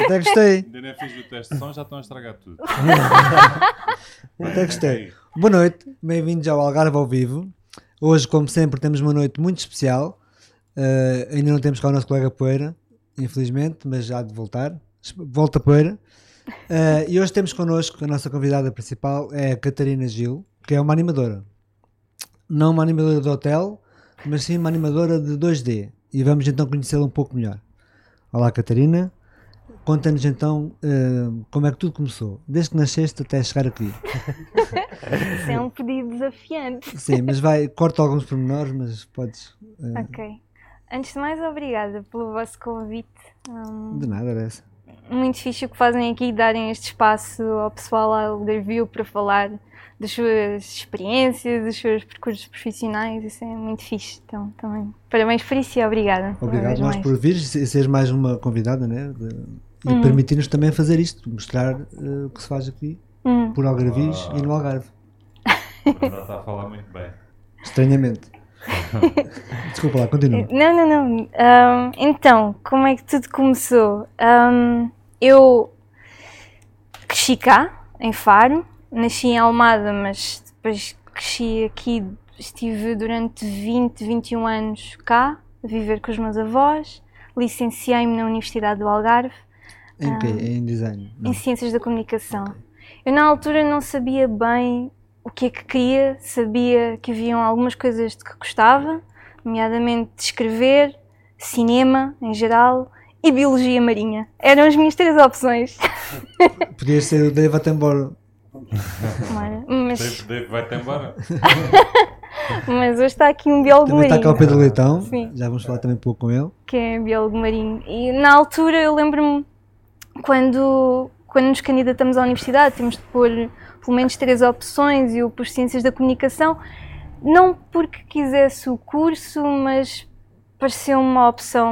Até gostei. Ainda nem fiz o teste de som, já estão a estragar tudo. Até gostei. Boa noite, bem-vindos ao Algarve ao Vivo. Hoje, como sempre, temos uma noite muito especial. Ainda não temos cá o nosso colega Poeira, infelizmente, mas já há de voltar. Volta Poeira. E hoje temos connosco a nossa convidada principal, é a Catarina Gil, que é uma animadora. Não uma animadora de hotel, mas sim uma animadora de 2D. E vamos então conhecê-la um pouco melhor. Olá, Catarina. Conta-nos então como é que tudo começou, desde que nasceste até chegar aqui. Isso é um pedido desafiante. Sim, mas corta alguns pormenores, mas podes... Ok. Antes de mais, obrigada pelo vosso convite. De nada, era essa. Muito fixe o que fazem aqui, darem este espaço ao pessoal lá do Review para falar das suas experiências, dos seus percursos profissionais. Isso é muito fixe. Então, também, parabéns por isso e obrigada. Obrigado nós por vires e seres mais uma convidada, né? E permitir-nos também fazer isto, mostrar o que se faz aqui por Algarvios e no Algarve. Já está a falar muito bem. Estranhamente. Desculpa lá, continua. Não. Então, como é que tudo começou? Eu cresci cá, em Faro, nasci em Almada, mas depois cresci aqui, estive durante 21 anos cá, a viver com os meus avós, licenciei-me na Universidade do Algarve. Em quê? Em design? Não. Em Ciências da Comunicação. Okay. Eu na altura não sabia bem o que é que queria, sabia que haviam algumas coisas de que gostava, nomeadamente de escrever, cinema em geral e biologia marinha. Eram as minhas 3 opções. Podias ser o Dave Attenborough. Mas... Dave vai-te embora. Mas hoje está aqui um biólogo também marinho. Está cá o Pedro Leitão. Sim. Já vamos falar também um pouco com ele. Que é biólogo marinho. E na altura eu lembro-me quando nos candidatamos à universidade, temos de pôr pelo menos 3 opções e eu pus Ciências da Comunicação, não porque quisesse o curso, mas pareceu uma opção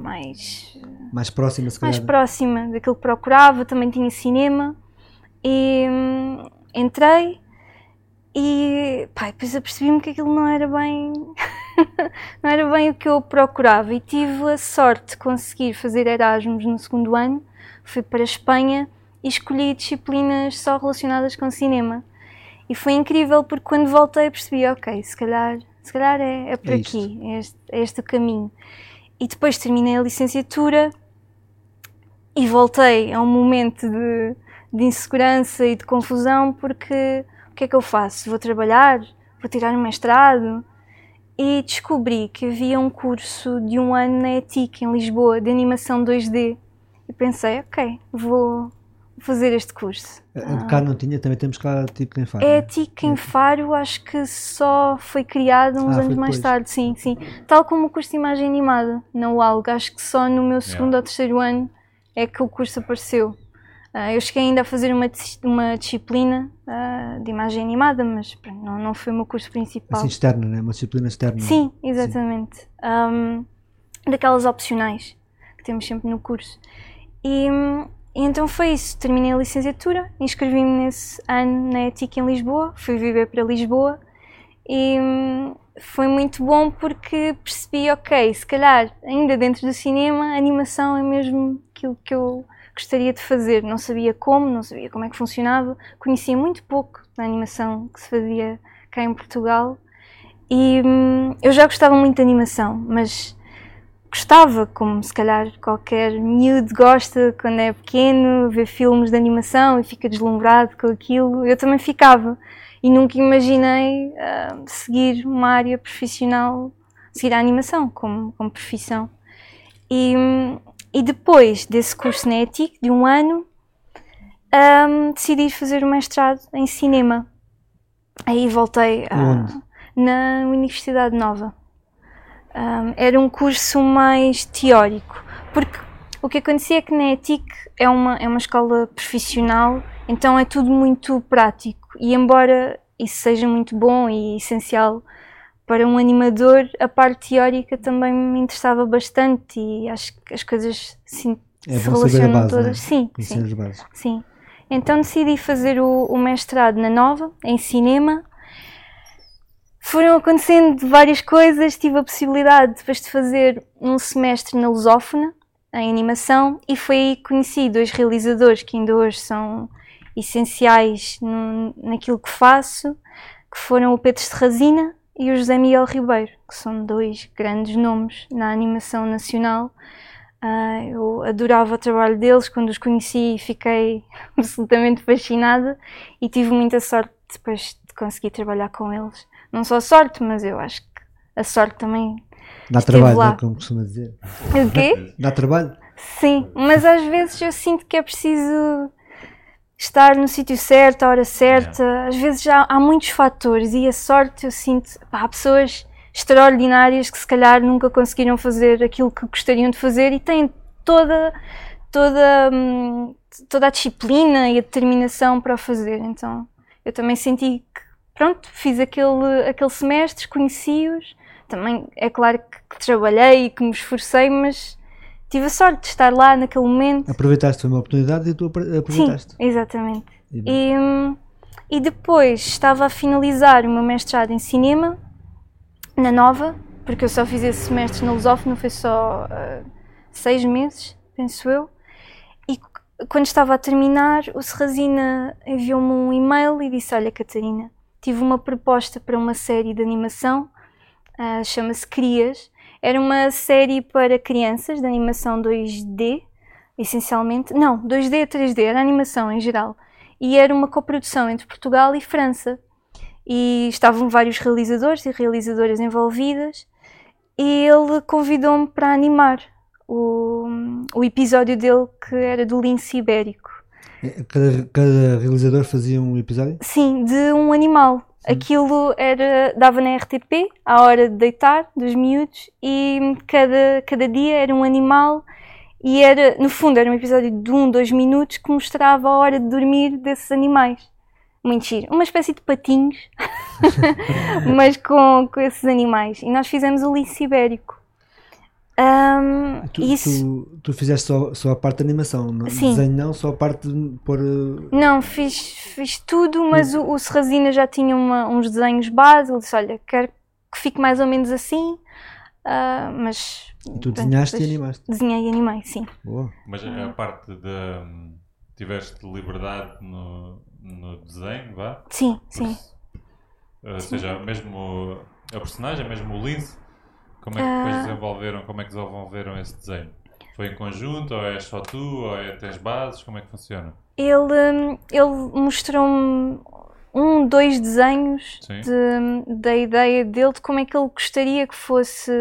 mais próxima, se calhar. Mais próxima daquilo que procurava. Também tinha cinema e entrei e depois apercebi-me que aquilo não era bem não era bem o que eu procurava e tive a sorte de conseguir fazer Erasmus no 2º ano. Fui para a Espanha e escolhi disciplinas só relacionadas com cinema. E foi incrível porque quando voltei percebi, ok, se calhar é por aqui, é este o caminho. E depois terminei a licenciatura e voltei a um momento de insegurança e de confusão porque o que é que eu faço? Vou trabalhar? Vou tirar um mestrado? E descobri que havia um curso de 1 ano na ETIC, em Lisboa, de animação 2D. E pensei, ok, vou fazer este curso. Cá não tinha, também temos cá a TIC em Faro. É a TIC em Faro, acho que só foi criada uns anos mais tarde, sim. Tal como o curso de imagem animada, na UALG, acho que só no meu 2º ou 3º ano é que o curso apareceu. Eu cheguei ainda a fazer uma disciplina de imagem animada, mas não foi o meu curso principal. Assim externa, né? Uma disciplina externa. Sim, exatamente. Sim. Daquelas opcionais que temos sempre no curso. E então foi isso, terminei a licenciatura, inscrevi-me nesse ano na ETIC em Lisboa, fui viver para Lisboa e foi muito bom porque percebi, ok, se calhar ainda dentro do cinema, a animação é mesmo aquilo que eu gostaria de fazer. Não sabia como é que funcionava, conhecia muito pouco da animação que se fazia cá em Portugal e eu já gostava muito de animação, mas gostava, como se calhar qualquer miúdo gosta quando é pequeno, ver filmes de animação e fica deslumbrado com aquilo. Eu também ficava e nunca imaginei seguir uma área profissional, seguir a animação como profissão. E depois desse curso na ETIC, de 1 ano, decidi fazer o mestrado em cinema. Aí voltei na Universidade Nova. Era um curso mais teórico, porque o que acontecia é que na ETIC é uma escola profissional, então é tudo muito prático e embora isso seja muito bom e essencial para um animador, a parte teórica também me interessava bastante e acho que as coisas se relacionam base, todas. Né? Sim. Então decidi fazer o mestrado na Nova, em cinema. Foram acontecendo várias coisas, tive a possibilidade depois de fazer um semestre na Lusófona, em animação, e foi aí que conheci 2 realizadores que ainda hoje são essenciais naquilo que faço, que foram o Pedro Serrazina e o José Miguel Ribeiro, que são 2 grandes nomes na animação nacional. Eu adorava o trabalho deles, quando os conheci fiquei absolutamente fascinada e tive muita sorte depois de conseguir trabalhar com eles. Não só sorte, mas eu acho que a sorte também Dá esteve trabalho, lá. não é como costuma dizer. O quê? Dá trabalho? Sim, mas às vezes eu sinto que é preciso estar no sítio certo, à hora certa. Às vezes há muitos fatores e a sorte eu sinto, há pessoas extraordinárias que se calhar nunca conseguiram fazer aquilo que gostariam de fazer e têm toda a disciplina e a determinação para o fazer. Então eu também senti que, pronto, fiz aquele semestre, conheci-os. Também é claro que trabalhei e que me esforcei, mas tive a sorte de estar lá naquele momento. Aproveitaste, foi uma oportunidade e tu aproveitaste. Sim, exatamente. E depois estava a finalizar o meu mestrado em cinema, na Nova, porque eu só fiz esse semestre na Lusófona, foi só 6 meses, penso eu. E quando estava a terminar, o Serrazina enviou-me um e-mail e disse: olha, Catarina, tive uma proposta para uma série de animação, chama-se Crias. Era uma série para crianças, de animação 2D, essencialmente. Não, 2D a 3D, era animação em geral. E era uma coprodução entre Portugal e França. E estavam vários realizadores e realizadoras envolvidas. E ele convidou-me para animar o episódio dele, que era do lince ibérico. Cada realizador fazia um episódio? Sim, de um animal. Aquilo dava na RTP, à hora de deitar, dos miúdos, e cada dia era um animal, e no fundo era um episódio de 2 minutos que mostrava a hora de dormir desses animais. Muito giro. Uma espécie de patinhos, mas com esses animais. E nós fizemos o lince ibérico. Tu fizeste só a parte de animação, não? Sim. Desenho não, só a parte de pôr... Não, fiz tudo, mas o Serrazina já tinha uns desenhos base. Ele disse: olha, quero que fique mais ou menos assim, mas... E tu desenhaste e animaste? Desenhei e animei, sim. Boa. Mas a parte de... tiveste liberdade no desenho, vá? Sim, sim. Ou seja, mesmo a personagem, mesmo o lince, como é que depois desenvolveram esse desenho? Foi em conjunto, ou és só tu, ou tens bases, como é que funciona? Ele mostrou-me 2 desenhos da ideia dele, de como é que ele gostaria que fosse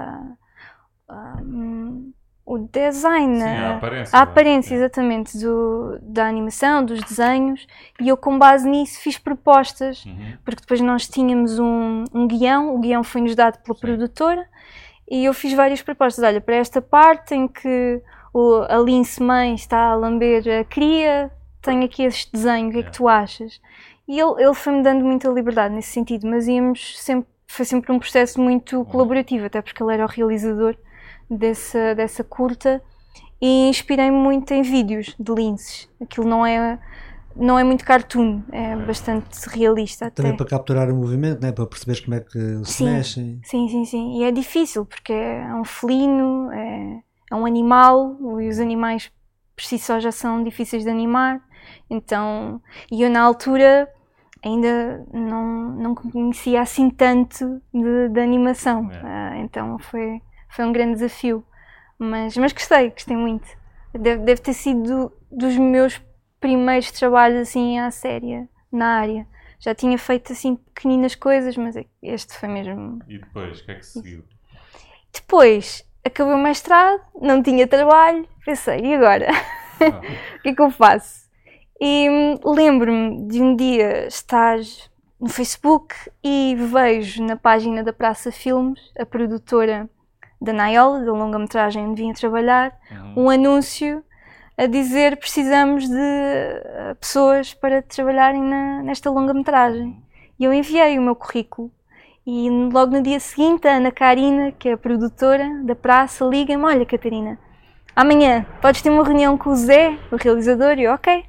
o design, Sim, a aparência exatamente da animação, dos desenhos, e eu com base nisso fiz propostas, porque depois nós tínhamos um guião, o guião foi-nos dado pela produtora, e eu fiz várias propostas. Olha, para esta parte em que a lince mãe está a lamber a cria, tenho aqui este desenho, o que é que tu achas? E ele foi-me dando muita liberdade nesse sentido, mas foi sempre um processo muito colaborativo, até porque ele era o realizador dessa curta, e inspirei-me muito em vídeos de linces. Aquilo não é muito cartoon, é bastante realista até. Também para capturar o movimento, né? Para perceberes como é que se mexem. Sim. E é difícil, porque é um felino, é um animal, e os animais por si só já são difíceis de animar. Então, e eu na altura ainda não conhecia assim tanto de animação. Então foi um grande desafio, mas gostei muito. Deve ter sido dos meus primeiros trabalhos assim à séria na área. Já tinha feito assim pequeninas coisas, mas este foi mesmo. E depois, o que é que seguiu? Depois acabei o mestrado, não tinha trabalho, pensei: e agora? O que é que eu faço? E lembro-me de um dia estar no Facebook e vejo na página da Praça Filmes, a produtora da Naiola, da longa-metragem onde vinha trabalhar, um anúncio a dizer: precisamos de pessoas para trabalharem nesta longa-metragem. E eu enviei o meu currículo. E logo no dia seguinte, a Ana Karina, que é a produtora da Praça, liga-me: olha, Catarina, amanhã podes ter uma reunião com o Zé, o realizador? E eu: ok.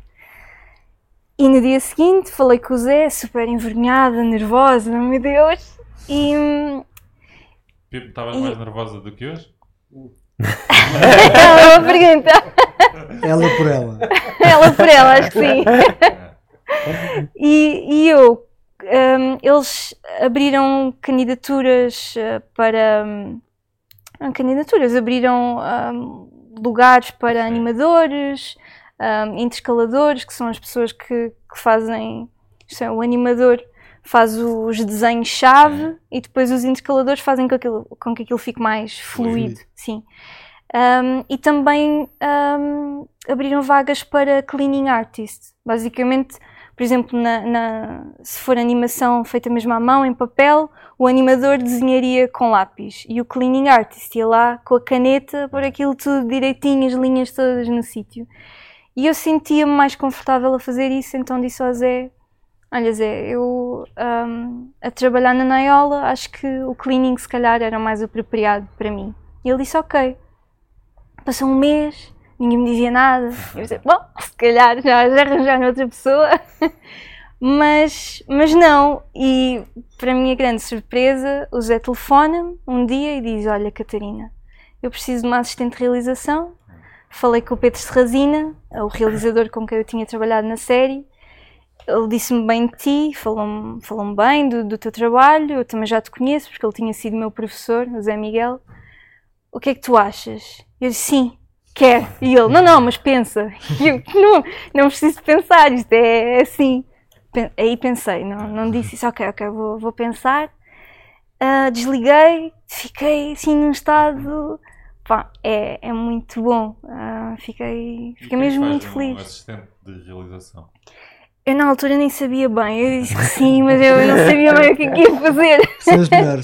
E no dia seguinte falei com o Zé, super envergonhada, nervosa, meu Deus. Estavas mais nervosa do que hoje? É uma pergunta. Ela por ela. Ela por ela, acho que sim. E eles abriram candidaturas abriram lugares para animadores, interescaladores, que são as pessoas que fazem, isto é, o animador faz os desenhos-chave e depois os interescaladores fazem com que aquilo fique mais fluido. Sim. E também abriram vagas para cleaning artist. Basicamente, por exemplo, se for animação feita mesmo à mão, em papel, o animador desenharia com lápis e o cleaning artist ia lá com a caneta pôr aquilo tudo direitinho, as linhas todas no sítio. E eu sentia-me mais confortável a fazer isso, então disse ao Zé: olha Zé, eu a trabalhar na Naiola acho que o cleaning se calhar era mais apropriado para mim. E ele disse ok. Passou um mês, ninguém me dizia nada. Eu disse, bom, se calhar já arranjaram outra pessoa. Mas não. E para a minha grande surpresa, o Zé telefona-me um dia e diz: olha Catarina, eu preciso de uma assistente de realização. Falei com o Pedro Serrazina, o realizador com quem eu tinha trabalhado na série. Ele disse-me bem de ti, falou-me bem do teu trabalho. Eu também já te conheço, porque ele tinha sido meu professor, o Zé Miguel. O que é que tu achas? Eu disse, sim, quero. E ele, não, mas pensa. E eu, não preciso pensar, isto é assim. Aí pensei, não disse isso, ok, vou pensar. Desliguei, fiquei assim num estado, pá, é muito bom. Fiquei mesmo muito feliz. Um assistente de realização? Eu na altura nem sabia bem, eu disse que sim, mas eu não sabia bem o que ia fazer. São os melhores.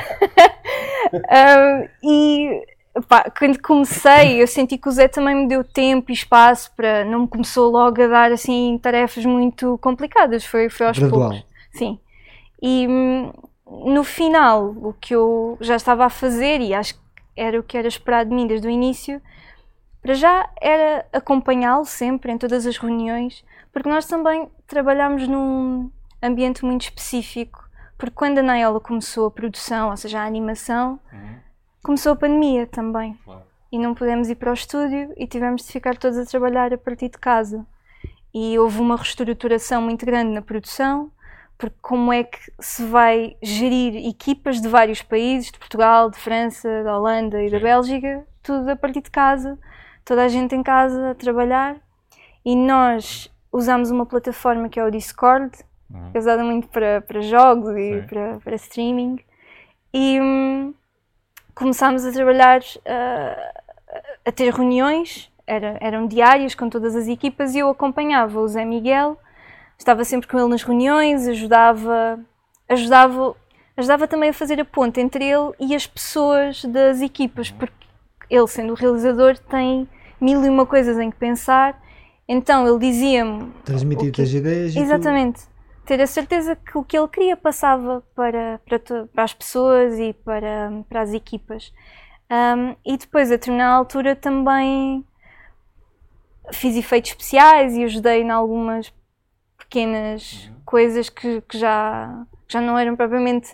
E pá, quando comecei, eu senti que o Zé também me deu tempo e espaço para. Não me começou logo a dar assim tarefas muito complicadas, foi aos Gradual. poucos. Sim. E no final, o que eu já estava a fazer, e acho que era o que era esperado de mim desde o início, para já era acompanhá-lo sempre em todas as reuniões, porque nós também trabalhámos num ambiente muito específico. Porque quando a Naiola começou a produção, ou seja, a animação, começou a pandemia também. Claro. E não pudemos ir para o estúdio e tivemos de ficar todos a trabalhar a partir de casa. E houve uma reestruturação muito grande na produção, porque como é que se vai gerir equipas de vários países, de Portugal, de França, da Holanda e da Bélgica, tudo a partir de casa, toda a gente em casa a trabalhar. E nós usámos uma plataforma que é o Discord, que é usada muito para jogos e para streaming, e começámos a trabalhar, a ter reuniões, eram diárias com todas as equipas, e eu acompanhava o Zé Miguel, estava sempre com ele nas reuniões, ajudava também a fazer a ponte entre ele e as pessoas das equipas, porque ele, sendo o realizador, tem 1001 coisas em que pensar, então ele dizia-me... Transmitir-te as ideias e exatamente. Ter a certeza que o que ele queria passava para as pessoas e para as equipas. E depois, a determinada altura, também fiz efeitos especiais e ajudei em algumas pequenas coisas que já não eram propriamente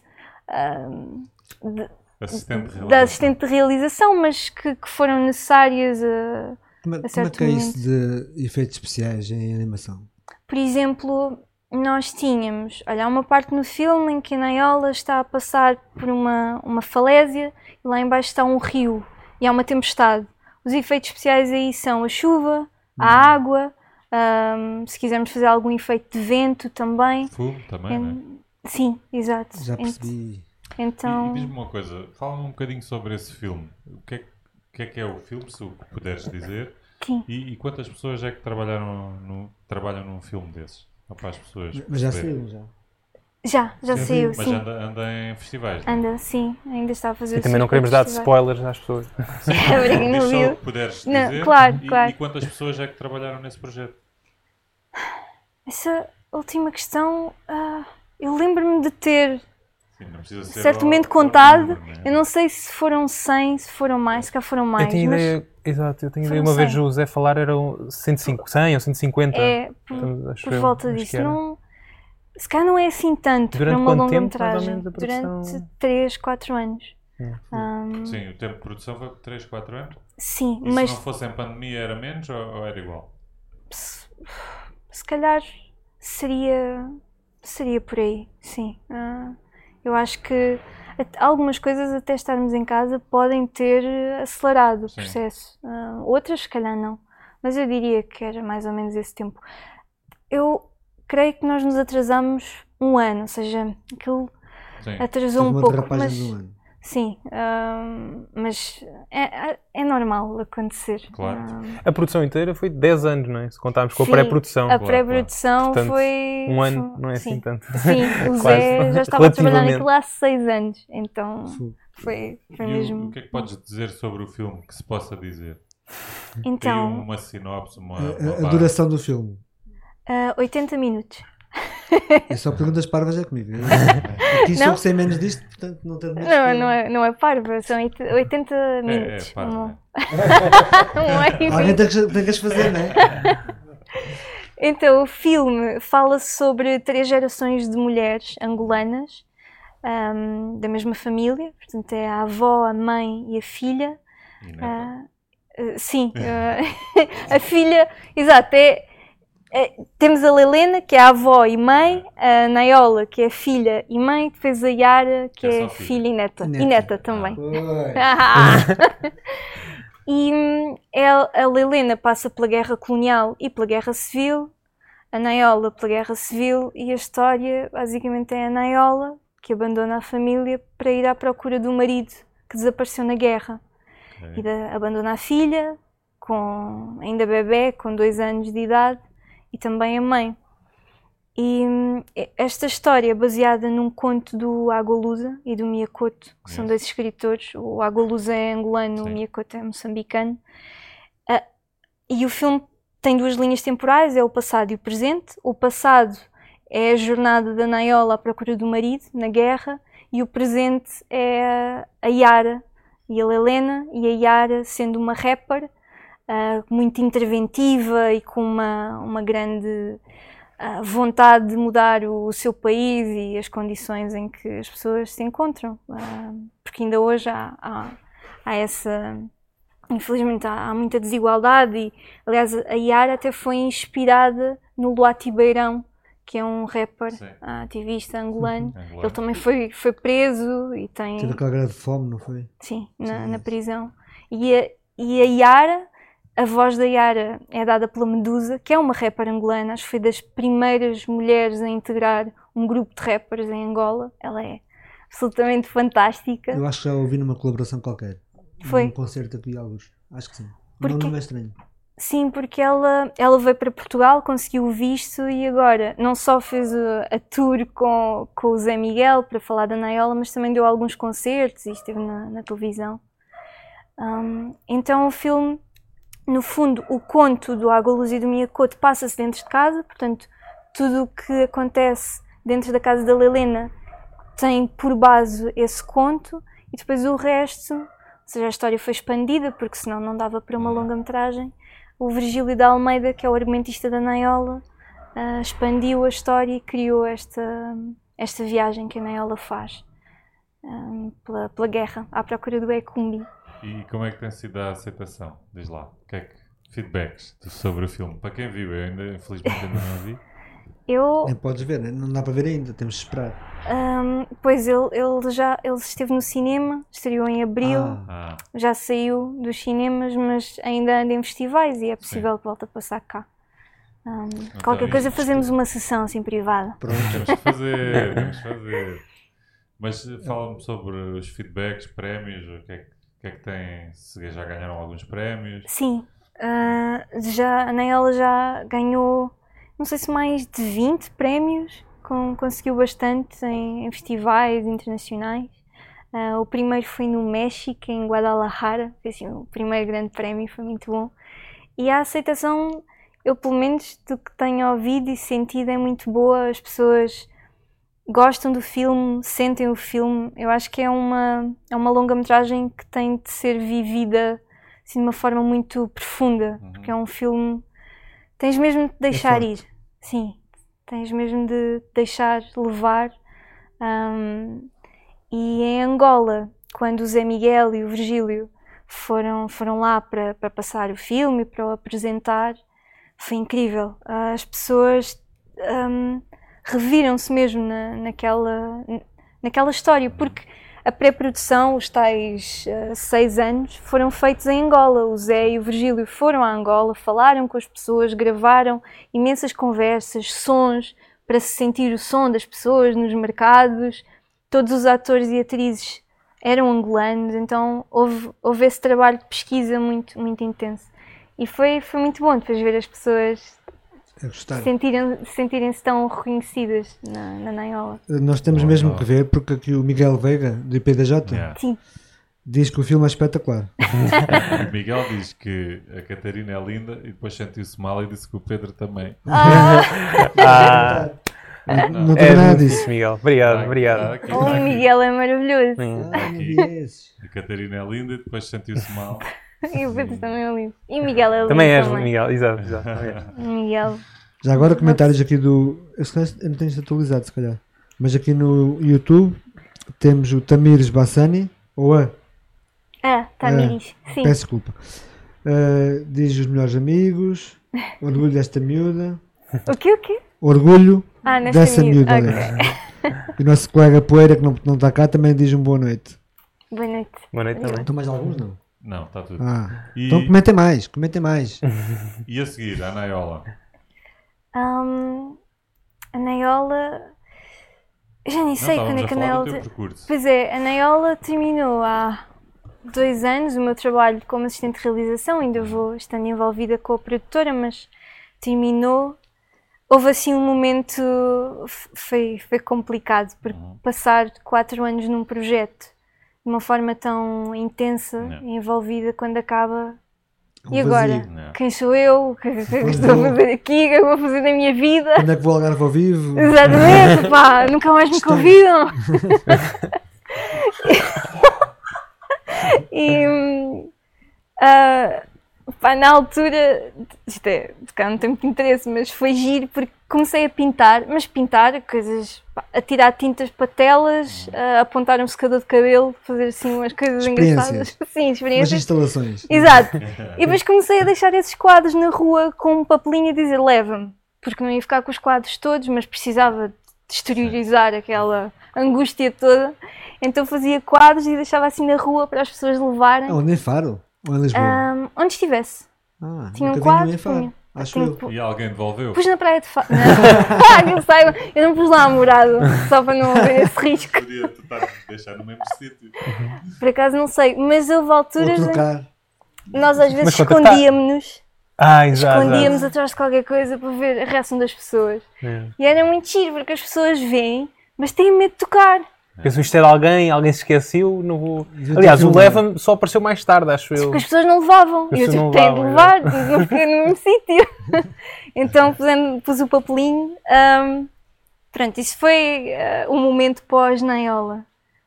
da assistente de realização, mas que foram necessárias a certo momento. Como é que é isso de efeitos especiais em animação? Por exemplo... Nós tínhamos, há uma parte no filme em que a Naiola está a passar por uma falésia e lá embaixo está um rio e há uma tempestade. Os efeitos especiais aí são a chuva, a água, se quisermos fazer algum efeito de vento também. Fogo também, não é? Sim, exato. Já percebi. Então... E diz-me uma coisa, fala-me um bocadinho sobre esse filme. O que é o filme, se o puderes dizer? Sim. E quantas pessoas é que trabalham num filme desses? Para as pessoas. Mas já saiu, já. Já saiu, mas sim. Anda em festivais. Não? Anda, sim. Ainda está a fazer. E também não queremos dar spoilers às pessoas. Não Diz viu. só o que puderes dizer. Claro. E quantas pessoas é que trabalharam nesse projeto? Essa última questão, eu lembro-me de ter Sim, não precisa ser certamente contado. número, não é? Eu não sei se foram 100, se foram mais, se cá foram mais. Eu tinha mas ideia, exato, eu tinha foram ideia uma vez 100. o Zé falar eram 100 ou 150. É Acho por eu, volta acho disso. que era. Não, se calhar não é assim tanto Durante para uma quanto tempo, mais ou longa-metragem. menos, a produção? Durante 3, 4 anos. Sim, o tempo de produção foi 3, 4 anos? Sim, E mas se não fosse em pandemia era menos ou era igual? se calhar seria por aí, sim. Eu acho que algumas coisas, até estarmos em casa, podem ter acelerado o Sim. processo. Outras, se calhar, não. Mas eu diria que era mais ou menos esse tempo. Eu creio que nós nos atrasamos um ano, ou seja, aquilo Sim. atrasou Teve um uma pouco, derrapagem mas de um ano. sim, mas é normal acontecer. Claro. A produção inteira foi 10 anos, não é? Se contarmos com a Sim, pré-produção. a pré-produção Portanto, foi... um ano não é assim sim. tanto. Sim, o Quase. Zé já estava a trabalhar Relativamente. naquilo há 6 anos, então foi E mesmo... o que é que podes dizer sobre o filme que se possa dizer? Tem Então, uma sinopse, uma A base. duração do filme. 80 minutos. É só perguntas parvas é comigo. Aqui sou Não? que sei menos disto, portanto não tenho medo. Não é parva, são 80 minutos. parva, Um Alguém tem que as fazer, não é? Então, o filme fala sobre 3 gerações de mulheres angolanas, da mesma família, portanto é a avó, a mãe e a filha. E neta? Sim, a filha, exato, temos a Lelena, que é a avó e mãe, a Naiola, que é filha e mãe, depois a Yara, que Que é é só filha e neta. Neta. E neta também. Pois. E a Lelena passa pela guerra colonial e pela guerra civil, a Naiola pela guerra civil, e a história basicamente é a Naiola que abandona a família para ir à procura do marido que desapareceu na guerra. Ok. E abandona a filha, ainda bebé, com 2 anos de idade, e também a mãe. E esta história é baseada num conto do Agualusa e do Miyakoto, que são 2 escritores. O Agualusa é angolano, Sim. o Miyakoto é moçambicano. E o filme tem 2 linhas temporais, é o passado e o presente. O passado é a jornada da Naiola à procura do marido, na guerra, e o presente é a Yara e a Lelena, e a Yara sendo uma rapper, muito interventiva e com uma grande vontade de mudar o seu país e as condições em que as pessoas se encontram, porque ainda hoje há essa... Infelizmente há muita desigualdade e, aliás, a Yara até foi inspirada no Luati Beirão, que é um rapper, ativista angolano. Ele também foi preso e tem... Teve aquela grande fome, não foi? Sim, na prisão. E a Yara, a voz da Yara é dada pela Medusa, que é uma rapper angolana, acho que foi das primeiras mulheres a integrar um grupo de rappers em Angola. Ela é absolutamente fantástica. Eu acho que já ouvi numa colaboração qualquer. Foi. Num concerto aqui, alguns. Acho que sim. Porque- Não é estranho. Sim, porque ela veio para Portugal, conseguiu o visto e agora não só fez a tour com o Zé Miguel para falar da Naiola, mas também deu alguns concertos e esteve na televisão. Então o filme, no fundo, o conto do Agualuz e do Miyakoto passa-se dentro de casa, portanto tudo o que acontece dentro da casa da Lelena tem por base esse conto e depois o resto, ou seja, a história foi expandida porque senão não dava para uma longa-metragem. O Virgílio da Almeida, que é o argumentista da Naiola, expandiu a história e criou esta viagem que a Naiola faz pela guerra, à procura do Ekumbi. E como é que tem sido a aceitação? Diz lá. O que é que feedbacks sobre o filme? Para quem viu, eu ainda, infelizmente ainda não vi. Eu, Nem podes ver, né? Não dá para ver ainda, temos de esperar. pois ele esteve no cinema, estreou em abril, Ah, já saiu dos cinemas, mas ainda anda em festivais e é possível que volte a passar cá. Qualquer coisa fazemos uma sessão assim privada. Pronto. temos que fazer. Mas fala-me sobre os feedbacks, prémios, o que é que tem, se já ganharam alguns prémios? Sim, a Naiola já ganhou, não sei se mais de 20 prémios, conseguiu bastante em festivais internacionais. O primeiro foi no México, em Guadalajara, foi assim, o primeiro grande prémio, foi muito bom. E a aceitação, eu pelo menos do que tenho ouvido e sentido, é muito boa. As pessoas gostam do filme, sentem o filme. Eu acho que é uma longa-metragem que tem de ser vivida assim, de uma forma muito profunda, porque é um filme... Tens mesmo de deixar ir. Sim, tens mesmo de deixar levar. E em Angola, quando o Zé Miguel e o Virgílio foram lá para passar o filme, para o apresentar, foi incrível. As pessoas reviram-se mesmo naquela história, porque a pré-produção, os tais 6 anos, foram feitos em Angola. O Zé e o Virgílio foram a Angola, falaram com as pessoas, gravaram imensas conversas, sons, para se sentir o som das pessoas nos mercados. Todos os atores e atrizes eram angolanos, então houve esse trabalho de pesquisa muito, muito intenso. E foi muito bom depois ver as pessoas sentirem-se tão reconhecidas na Naiola. Nós temos mesmo que ver, porque aqui o Miguel Veiga, do IPDJ, Sim. diz que o filme é espetacular. O Miguel diz que a Catarina é linda e depois sentiu-se mal e disse que o Pedro também. Não tem nada disso. Miguel. Obrigado. O Miguel é maravilhoso. A Catarina é linda e depois sentiu-se mal. E o Pedro também é lindo. E o Miguel é lindo também. És, Miguel, exato. Miguel. Já agora comentários aqui do... Eu não tenho isto atualizado, se calhar. Mas aqui no YouTube temos o Tamires Bassani, Tamires, sim. Peço desculpa. Diz os melhores amigos, orgulho desta miúda. O quê? Orgulho dessa miúda. Okay. E o nosso colega Poeira, que não está cá, também diz boa noite. Boa noite. Boa noite também. Estão mais alguns, não? Não, está tudo. Então comentem mais. E a seguir, a Naiola? A Naiola... Eu já nem sei quando é que a Naiola... Pois é, a Naiola terminou há 2 anos o meu trabalho como assistente de realização, ainda vou estando envolvida com a produtora, mas terminou. Houve assim um momento, foi complicado, porque passar 4 anos num projeto de uma forma tão intensa, envolvida, quando acaba... E agora? Quem sou eu? O que é que estou a fazer aqui? O que é que vou fazer na minha vida? Quando é que vou ao Algarve ao vivo? Exatamente, pá, nunca mais me convidam. Na altura, isto é, cá não tem muito interesse, mas foi giro porque comecei a pintar, coisas, a tirar tintas para telas, a apontar um secador de cabelo, fazer assim umas coisas engraçadas. Sim, experiências. Umas instalações. Exato. E depois comecei a deixar esses quadros na rua com um papelinho a dizer leva-me, porque não ia ficar com os quadros todos, mas precisava de exteriorizar aquela angústia toda. Então fazia quadros e deixava assim na rua para as pessoas levarem. Onde em Faro? Ou em Lisboa? Onde estivesse. Tinha um quadro. Acho eu. E alguém devolveu? Pus na praia de Faro. Que eu saiba, eu não pus lá a morada, só para não haver esse risco. Podia tentar deixar no mesmo sítio. Por acaso não sei, mas houve alturas em que nós às vezes escondíamos-nos. Escondíamos atrás de qualquer coisa para ver a reação das pessoas. E era muito giro, porque as pessoas veem, mas têm medo de tocar. Penso isto era alguém se esqueceu, não vou... Aliás, o Leva-me só apareceu mais tarde, acho eu. Porque as pessoas não levavam. E eu tipo, tenho de levar, não fiquei no mesmo sítio. Então pus o papelinho. Pronto, isso foi o momento pós-Naiola.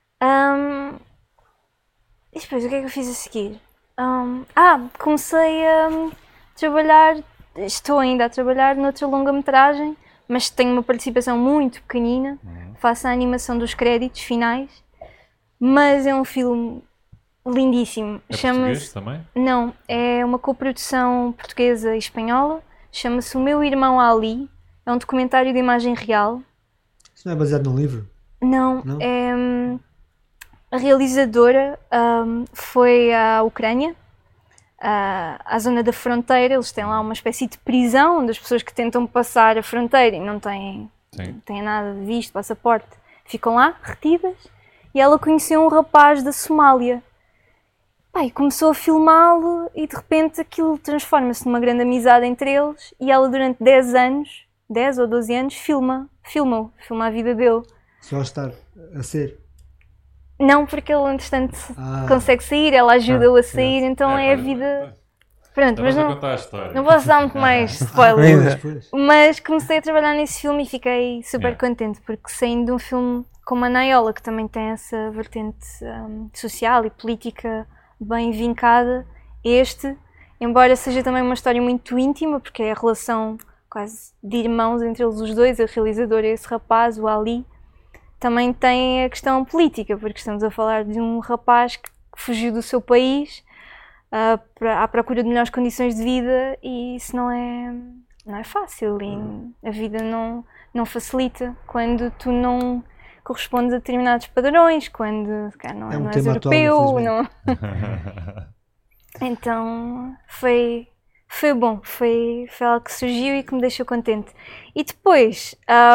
E depois, o que é que eu fiz a seguir? Comecei a trabalhar, estou ainda a trabalhar noutra longa-metragem, mas tenho uma participação muito pequenina. Faço a animação dos créditos finais, mas é um filme lindíssimo. É português também? Não, é uma coprodução portuguesa e espanhola. Chama-se O Meu Irmão Ali. É um documentário de imagem real. Isso não é baseado num livro? Não? É... A realizadora foi à Ucrânia, à zona da fronteira. Eles têm lá uma espécie de prisão, onde as pessoas que tentam passar a fronteira e não têm nada de visto, passaporte, ficam lá, retidas, e ela conheceu um rapaz da Somália. E começou a filmá-lo e de repente aquilo transforma-se numa grande amizade entre eles e ela durante 10 ou 12 anos filma a vida dele. Só estar a ser? Não, porque ele entretanto consegue sair, ela ajuda-o a sair, então é a vida... Pronto, mas não posso dar muito mais spoiler. Mas comecei a trabalhar nesse filme e fiquei super contente, porque saindo de um filme como a Naiola, que também tem essa vertente social e política bem vincada, embora seja também uma história muito íntima, porque é a relação quase de irmãos entre eles os dois, a realizadora e esse rapaz, o Ali, também tem a questão política, porque estamos a falar de um rapaz que fugiu do seu país à procura de melhores condições de vida, e isso não é fácil, e a vida não facilita quando tu não correspondes a determinados padrões, quando não és tema atual, europeu. infelizmente. Então foi bom, foi algo que surgiu e que me deixou contente. E depois,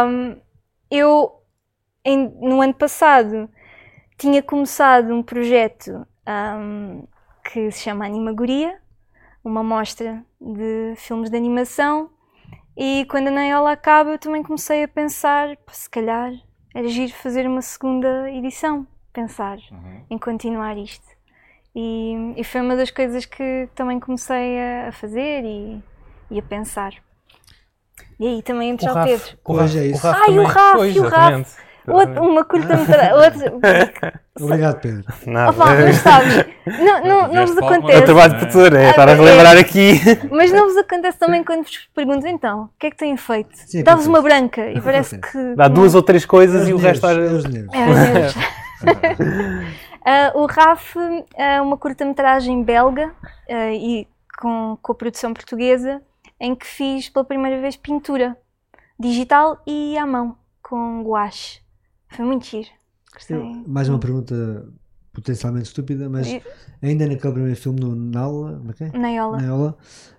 no ano passado, tinha começado um projeto que se chama Animagoria, uma mostra de filmes de animação, e quando a Naiola acaba eu também comecei a pensar, se calhar era giro fazer uma segunda edição, pensar em continuar isto. E foi uma das coisas que também comecei a fazer e a pensar. E aí também entra o Pedro. Hoje é isso. O Raf! Uma curta-metragem. Obrigado, Pedro. Mas sabes, não vos acontece. É o trabalho de tutor, estar a relembrar aqui. Mas não vos acontece também quando vos pergunto, então, o que é que têm feito? Dá-vos uma branca e parece que... Dá 2 ou 3 coisas e o resto... Os nervos. O Raf é uma curta-metragem belga e com produção portuguesa, em que fiz pela primeira vez pintura digital e à mão, com gouache. Foi muito giro. Gostei. Mais uma pergunta potencialmente estúpida, mas ainda naquele primeiro filme no Naiola,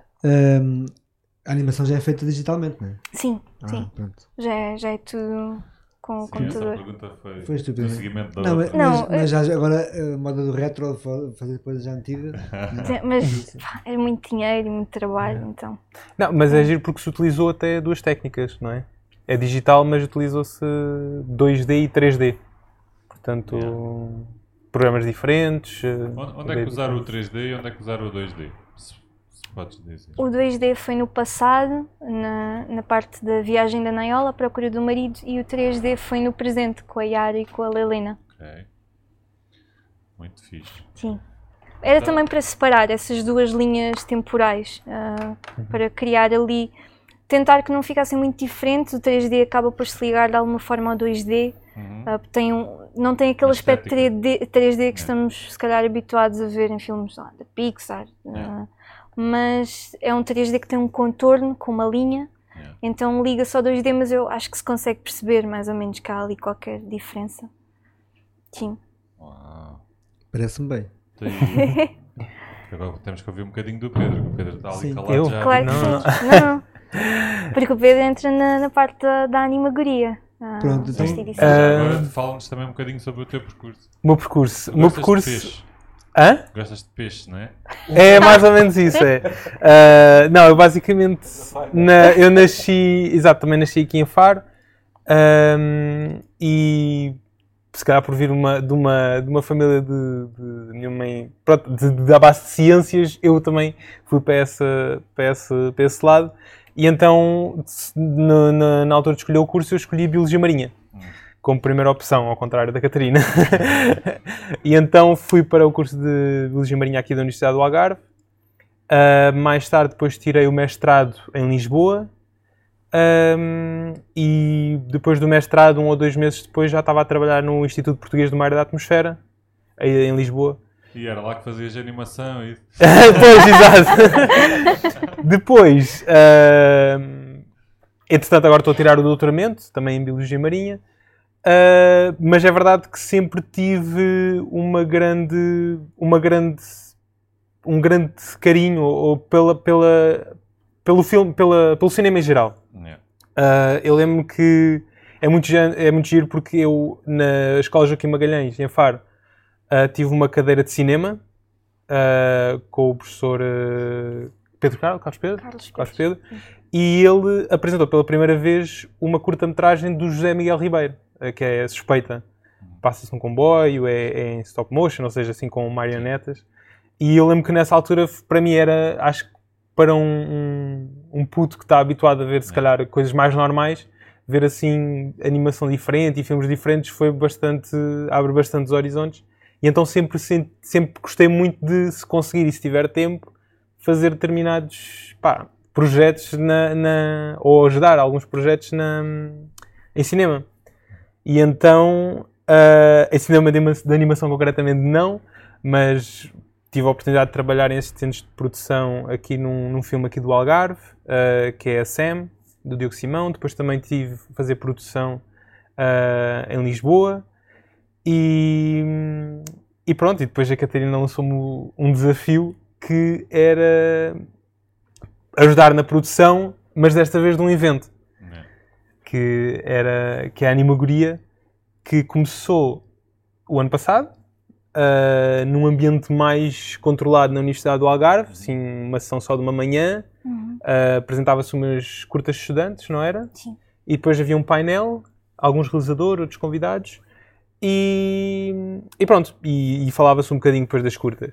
a animação já é feita digitalmente, não é? Sim. Pronto. Já é tudo com o computador. Essa pergunta Foi estúpido. no seguimento da outra. Mas já agora a moda do retro, fazer coisas já antigas. Mas é muito dinheiro e muito trabalho, então. Não, mas é giro porque se utilizou até 2 técnicas, não é? É digital, mas utilizou-se 2D e 3D. Portanto, programas diferentes. Onde é que usaram o 3D e onde é que usaram o 2D? Se podes dizer. O 2D foi no passado, na parte da viagem da Naiola, à procura do marido, e o 3D foi no presente, com a Yara e com a Lelena. Ok. Muito fixe. Sim. Era também para separar essas 2 linhas temporais, para criar ali, tentar que não ficassem muito diferentes. O 3D acaba por se ligar de alguma forma ao 2D, não tem aquele aspecto 3D que estamos se calhar habituados a ver em filmes da Pixar, mas é um 3D que tem um contorno com uma linha, então liga só 2D, mas eu acho que se consegue perceber mais ou menos que há ali qualquer diferença. Sim. Uau. Parece-me bem. Agora temos que ouvir um bocadinho do Pedro, que o Pedro está ali calado Eu? já. Claro que sim. Não. Porque o Pedro entra na parte da animagoria. Pronto, então, Agora fala-nos também um bocadinho sobre o teu percurso. O meu percurso. Gostas de peixe? Hã? Gostas de peixe, não é? É mais ou menos isso, não, eu basicamente eu nasci, também nasci aqui em Faro, e se calhar por vir de uma família de minha mãe, pronto, da base de ciências, eu também fui para esse lado, e então na altura de escolher o curso eu escolhi Biologia Marinha como primeira opção, ao contrário da Catarina. E então fui para o curso de Biologia Marinha aqui da Universidade do Algarve. Mais tarde depois tirei o mestrado em Lisboa. E depois do mestrado, 1 ou 2 meses depois, já estava a trabalhar no Instituto Português do Mar e da Atmosfera, aí em Lisboa. E era lá que fazias animação e... Pois, exato. Depois, entretanto, agora estou a tirar o doutoramento, também em Biologia Marinha. Mas é verdade que sempre tive um grande carinho pelo filme, pelo cinema em geral. Eu lembro que é muito giro porque eu, na Escola Joaquim Magalhães, em Faro, tive uma cadeira de cinema com o professor Carlos Pedro, e ele apresentou pela primeira vez uma curta-metragem do José Miguel Ribeiro, que é Suspeita. Passa-se um comboio, é em stop motion, ou seja, assim com marionetas. E eu lembro que nessa altura, para mim era, acho que para um puto que está habituado a ver, se calhar, coisas mais normais, ver assim animação diferente e filmes diferentes abre bastantes horizontes. E então sempre gostei muito de, se conseguir e se tiver tempo, fazer determinados projetos ou ajudar alguns projetos em cinema. E então, em cinema de animação concretamente não, mas tive a oportunidade de trabalhar em assistentes de produção aqui num filme aqui do Algarve, que é a Sam, do Diogo Simão. Depois também tive a fazer produção em Lisboa. E pronto, e depois a Catarina lançou-me um desafio que era ajudar na produção, mas desta vez de um evento. Que é a Animagoria, que começou o ano passado, num ambiente mais controlado na Universidade do Algarve, assim, uma sessão só de uma manhã, apresentava-se umas curtas de estudantes, não era? Sim. E depois havia um painel, alguns realizadores, outros convidados, e pronto, e falava-se um bocadinho depois das curtas.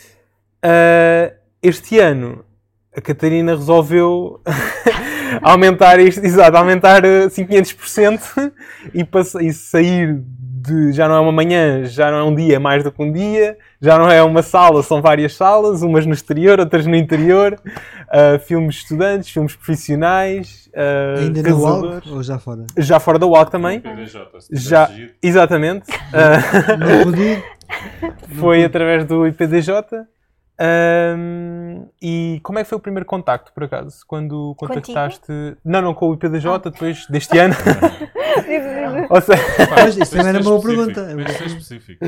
Este ano, a Catarina resolveu aumentar isto, exato, aumentar 500% e sair de, já não é uma manhã, já não é um dia, mais do que um dia, já não é uma sala, são várias salas, umas no exterior, outras no interior, filmes de estudantes, filmes profissionais, Ainda no UALC ou já fora? Já fora da UALC também. PDJ, Já, exatamente. Não podia. Foi através do IPDJ. E como é que foi o primeiro contacto, por acaso? Quando contactaste... Não, com o IPDJ, depois deste ano. Ou seja... Mas isso também era uma boa pergunta. Tem ser específico.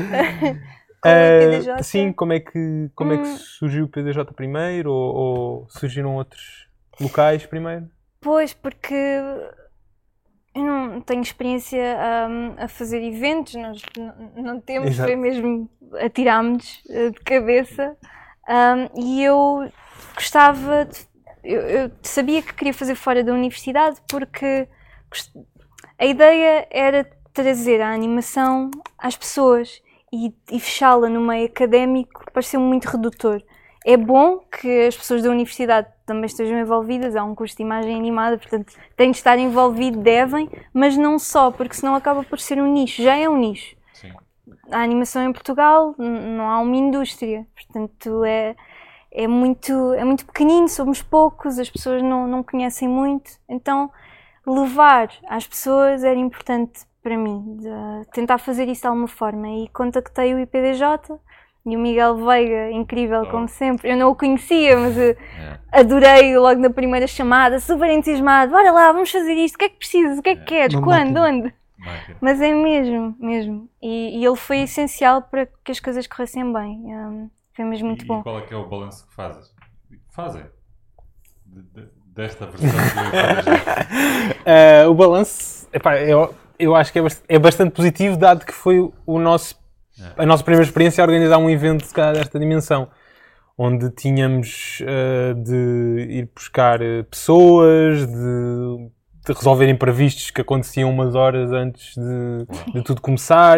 Sim, como é que surgiu o IPDJ primeiro? Ou surgiram outros locais primeiro? Pois, porque eu não tenho experiência a fazer eventos, nós não temos, Exato. foi mesmo atirámos-nos de cabeça. E eu gostava, eu sabia que queria fazer fora da universidade porque a ideia era trazer a animação às pessoas e fechá-la no meio académico pareceu muito redutor. É bom que as pessoas da universidade também estejam envolvidas, há um curso de imagem animada, portanto têm de estar envolvido, devem, mas não só, porque senão acaba por ser um nicho, já é um nicho. Sim. A animação em Portugal não há uma indústria, portanto é muito pequenino, somos poucos, as pessoas não conhecem muito, então levar às pessoas era importante para mim, de tentar fazer isso de alguma forma, e contactei o IPDJ e o Miguel Veiga, incrível como sempre, eu não o conhecia, mas adorei logo na primeira chamada, super entusiasmado, bora lá, vamos fazer isto, o que é que precisas, o que é que queres, quando, onde? Mas é mesmo. E ele foi essencial para que as coisas corressem bem. Foi mesmo muito bom. E qual é que é o balanço que fazem? Desta versão do O balanço, eu acho que é bastante positivo, dado que foi a nossa primeira experiência a organizar um evento desta dimensão, onde tínhamos de ir buscar pessoas, de resolver imprevistos que aconteciam umas horas antes de tudo começar,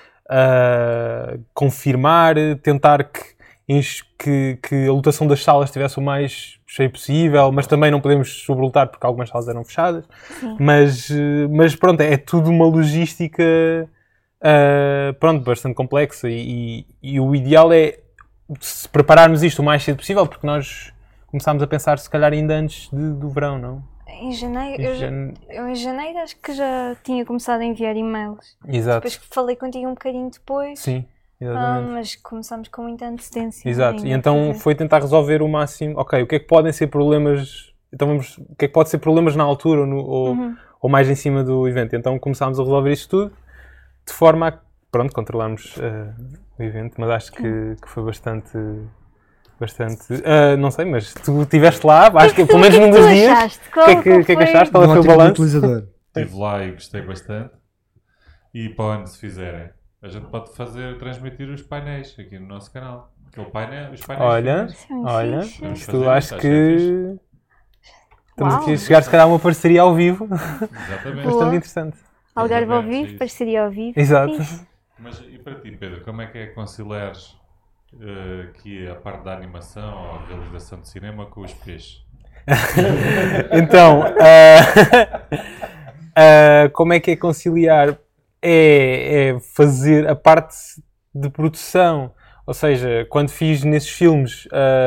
confirmar, tentar que a lotação das salas estivesse o mais cheia possível, mas também não podemos sobrelotar porque algumas salas eram fechadas. Mas pronto, é tudo uma logística bastante complexa e o ideal é se prepararmos isto o mais cedo possível, porque nós começámos a pensar se calhar ainda antes do verão, não? Em janeiro, eu em janeiro acho que já tinha começado a enviar e-mails. Exato. Depois que falei contigo um bocadinho depois. Sim, exatamente. Mas começámos com muita antecedência. Exato, e então foi tentar resolver o máximo, o que é que podem ser problemas, então o que é que pode ser problemas na altura ou mais em cima do evento. Então começámos a resolver isso tudo de forma a, controlarmos o evento, mas acho que foi bastante, não sei, mas tu estiveste lá, acho que pelo menos num dos dias. O que é que achaste? Qual foi o balanço? Estive lá e gostei bastante. E para onde se fizerem, a gente pode transmitir os painéis aqui no nosso canal. Os painéis. Olha, isto acho que estamos aqui a chegar se calhar a uma parceria ao vivo. Exatamente. Bastante interessante. Algarve ao vivo, parceria ao vivo. Exato. Mas e para ti, Pedro, como é que conciliares aqui a parte da animação ou a realização de cinema com os peixes? Então, como é que é conciliar? É fazer a parte de produção, ou seja, quando fiz nesses filmes,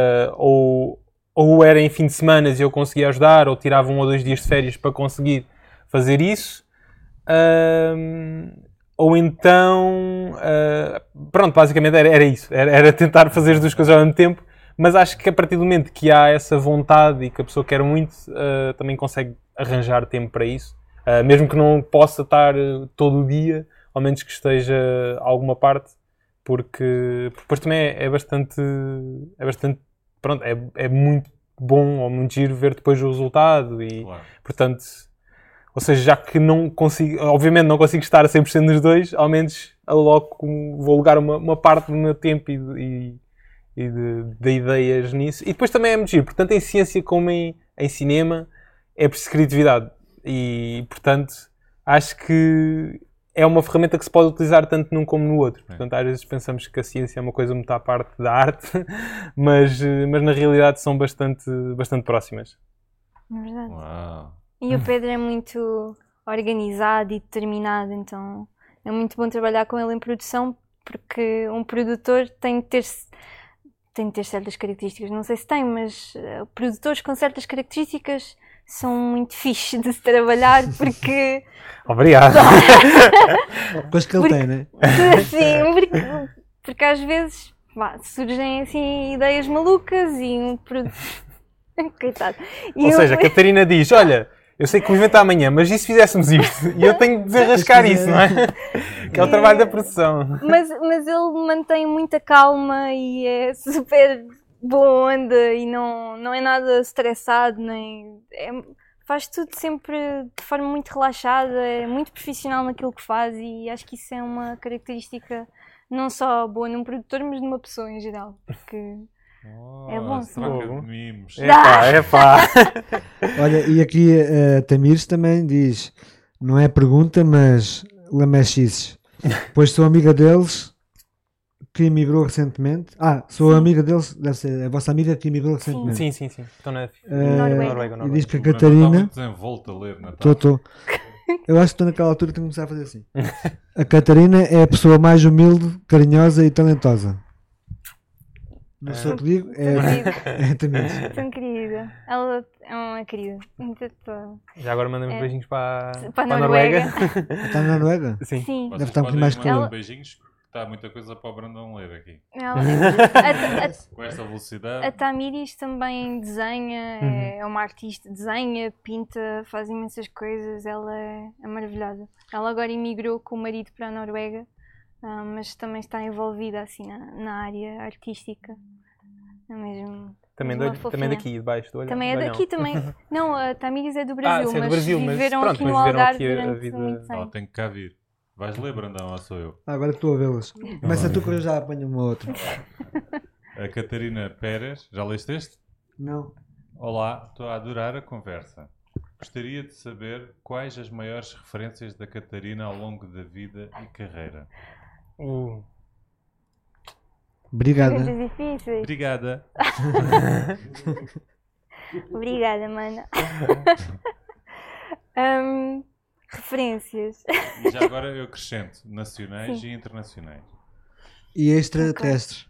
ou era em fim de semana e eu conseguia ajudar, ou tirava 1 ou 2 dias de férias para conseguir fazer isso. ou então, pronto, basicamente era isso. Era tentar fazer as duas coisas ao mesmo tempo, mas acho que a partir do momento que há essa vontade e que a pessoa quer muito, também consegue arranjar tempo para isso. Mesmo que não possa estar todo o dia, ao menos que esteja alguma parte, porque depois também é bastante, pronto, é muito bom ou muito giro ver depois o resultado e, Claro. portanto, ou seja, já que não consigo, obviamente não consigo estar a 100% nos dois, ao menos aloco, vou alugar uma parte do meu tempo e de ideias nisso. E depois também é muito giro, portanto, em ciência como em cinema, é preciso criatividade. E, portanto, acho que é uma ferramenta que se pode utilizar tanto num como no outro. Portanto, às vezes pensamos que a ciência é uma coisa muito à parte da arte, mas na realidade são bastante próximas. Na verdade. Uau. E o Pedro é muito organizado e determinado, então é muito bom trabalhar com ele em produção, porque um produtor tem de ter certas características. Não sei se tem, mas produtores com certas características são muito fixe de se trabalhar, porque... Obrigado. Coisa que ele tem, né? Sim, porque às vezes surgem assim ideias malucas e um produto... Coitado. Ou seja, a Catarina diz, olha, eu sei que o evento é amanhã, mas e se fizéssemos isto? E eu tenho de desenrascar isso, não é? Que é o trabalho da produção. Mas ele mantém muita calma e é super boa onda e não é nada estressado, faz tudo sempre de forma muito relaxada, é muito profissional naquilo que faz e acho que isso é uma característica não só boa num produtor, mas numa pessoa em geral, porque é bom. Troca de mimos. Epá. Olha, e aqui a Tamires também diz, não é pergunta, mas lamechices. Pois sou amiga deles que emigrou recentemente. Sou amiga deles, deve ser a vossa amiga que emigrou recentemente. Sim. Estão na Noruega. E diz que a O Bruno Catarina... está muito desenvolto a ler, Natal. Estou. Eu acho que estou naquela altura e tenho que começar a fazer assim. A Catarina é a pessoa mais humilde, carinhosa e talentosa. Não sei o que digo, é Tamires. Tão querida. Ela é uma querida. Já agora mandamos beijinhos para a a Noruega. Está na Noruega? Sim. Sim. Deve estar um bocadinho mais calor. calor. Beijinhos, porque está muita coisa para o Brandon ler aqui. Com esta velocidade. A Tamires também desenha, é uma artista, desenha, pinta, faz imensas coisas, ela é maravilhosa. Ela agora emigrou com o marido para a Noruega, mas também está envolvida assim na área artística. É mesmo. Também daqui, debaixo do olho. Também é daqui também. Não, a Tamires é do Brasil, é do Brasil, mas viveram pronto, aqui mas no viveram Algarve aqui a durante vida- muitos Ela anos. tem que cá vir. Vais ler, Brandão, ou sou eu? Agora que estou a vê-las. Começa tu que eu já apanho uma outra. A Catarina Pérez, já leste este? Não. Olá, estou a adorar a conversa. Gostaria de saber quais as maiores referências da Catarina ao longo da vida e carreira. Obrigada. Perguntas difíceis. Obrigada. Obrigada, mana. Referências. E já agora eu acrescento nacionais e internacionais. E extraterrestres.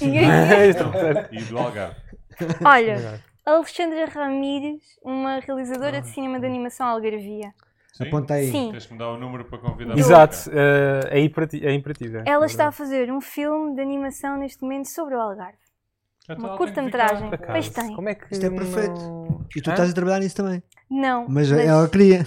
E do Algarve. Olha, Alexandra Ramírez, uma realizadora de cinema de animação algarvia. Sim? Aponta aí. Sim. Tens que me dar o número para convidar. Exato, é imperativo. Ela está a fazer um filme de animação neste momento sobre o Algarve. Uma curta-metragem. Pois tem. Como é que Isto é perfeito. E tu estás a trabalhar nisso também. Não. Mas ela queria.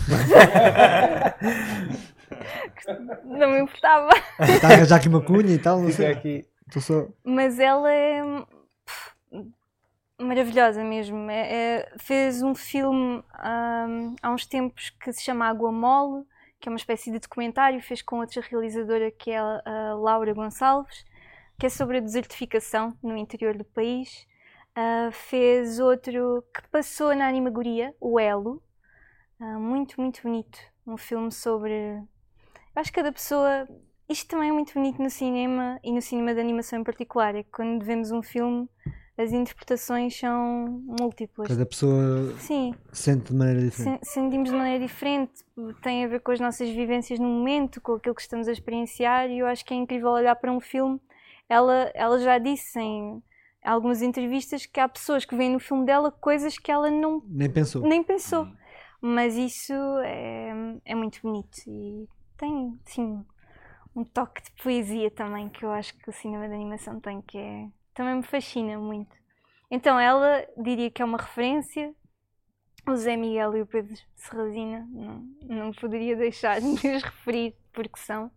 Não me importava. Está a arranjar aqui uma cunha e tal, não Fica sei. aqui. Estou só... Mas ela é maravilhosa mesmo. Fez um filme há uns tempos que se chama Água Mole, que é uma espécie de documentário, fez com outra realizadora que é a Laura Gonçalves, que é sobre a desertificação no interior do país. Fez outro que passou na Animagoria, o Elo, muito, muito bonito. Um filme sobre... Acho que cada pessoa... Isto também é muito bonito no cinema e no cinema de animação em particular, é que quando vemos um filme as interpretações são múltiplas. Cada pessoa Sim, sente de maneira diferente. sentimos de maneira diferente, tem a ver com as nossas vivências no momento, com aquilo que estamos a experienciar, e eu acho que é incrível olhar para um filme. Ela já disse em algumas entrevistas que há pessoas que veem no filme dela coisas que ela Nem pensou. nem pensou. Mas isso é muito bonito e tem, sim, um toque de poesia também que eu acho que o cinema de animação tem, também me fascina muito. Então ela diria que é uma referência. O Zé Miguel e o Pedro Serrazina não poderia deixar de os referir porque são.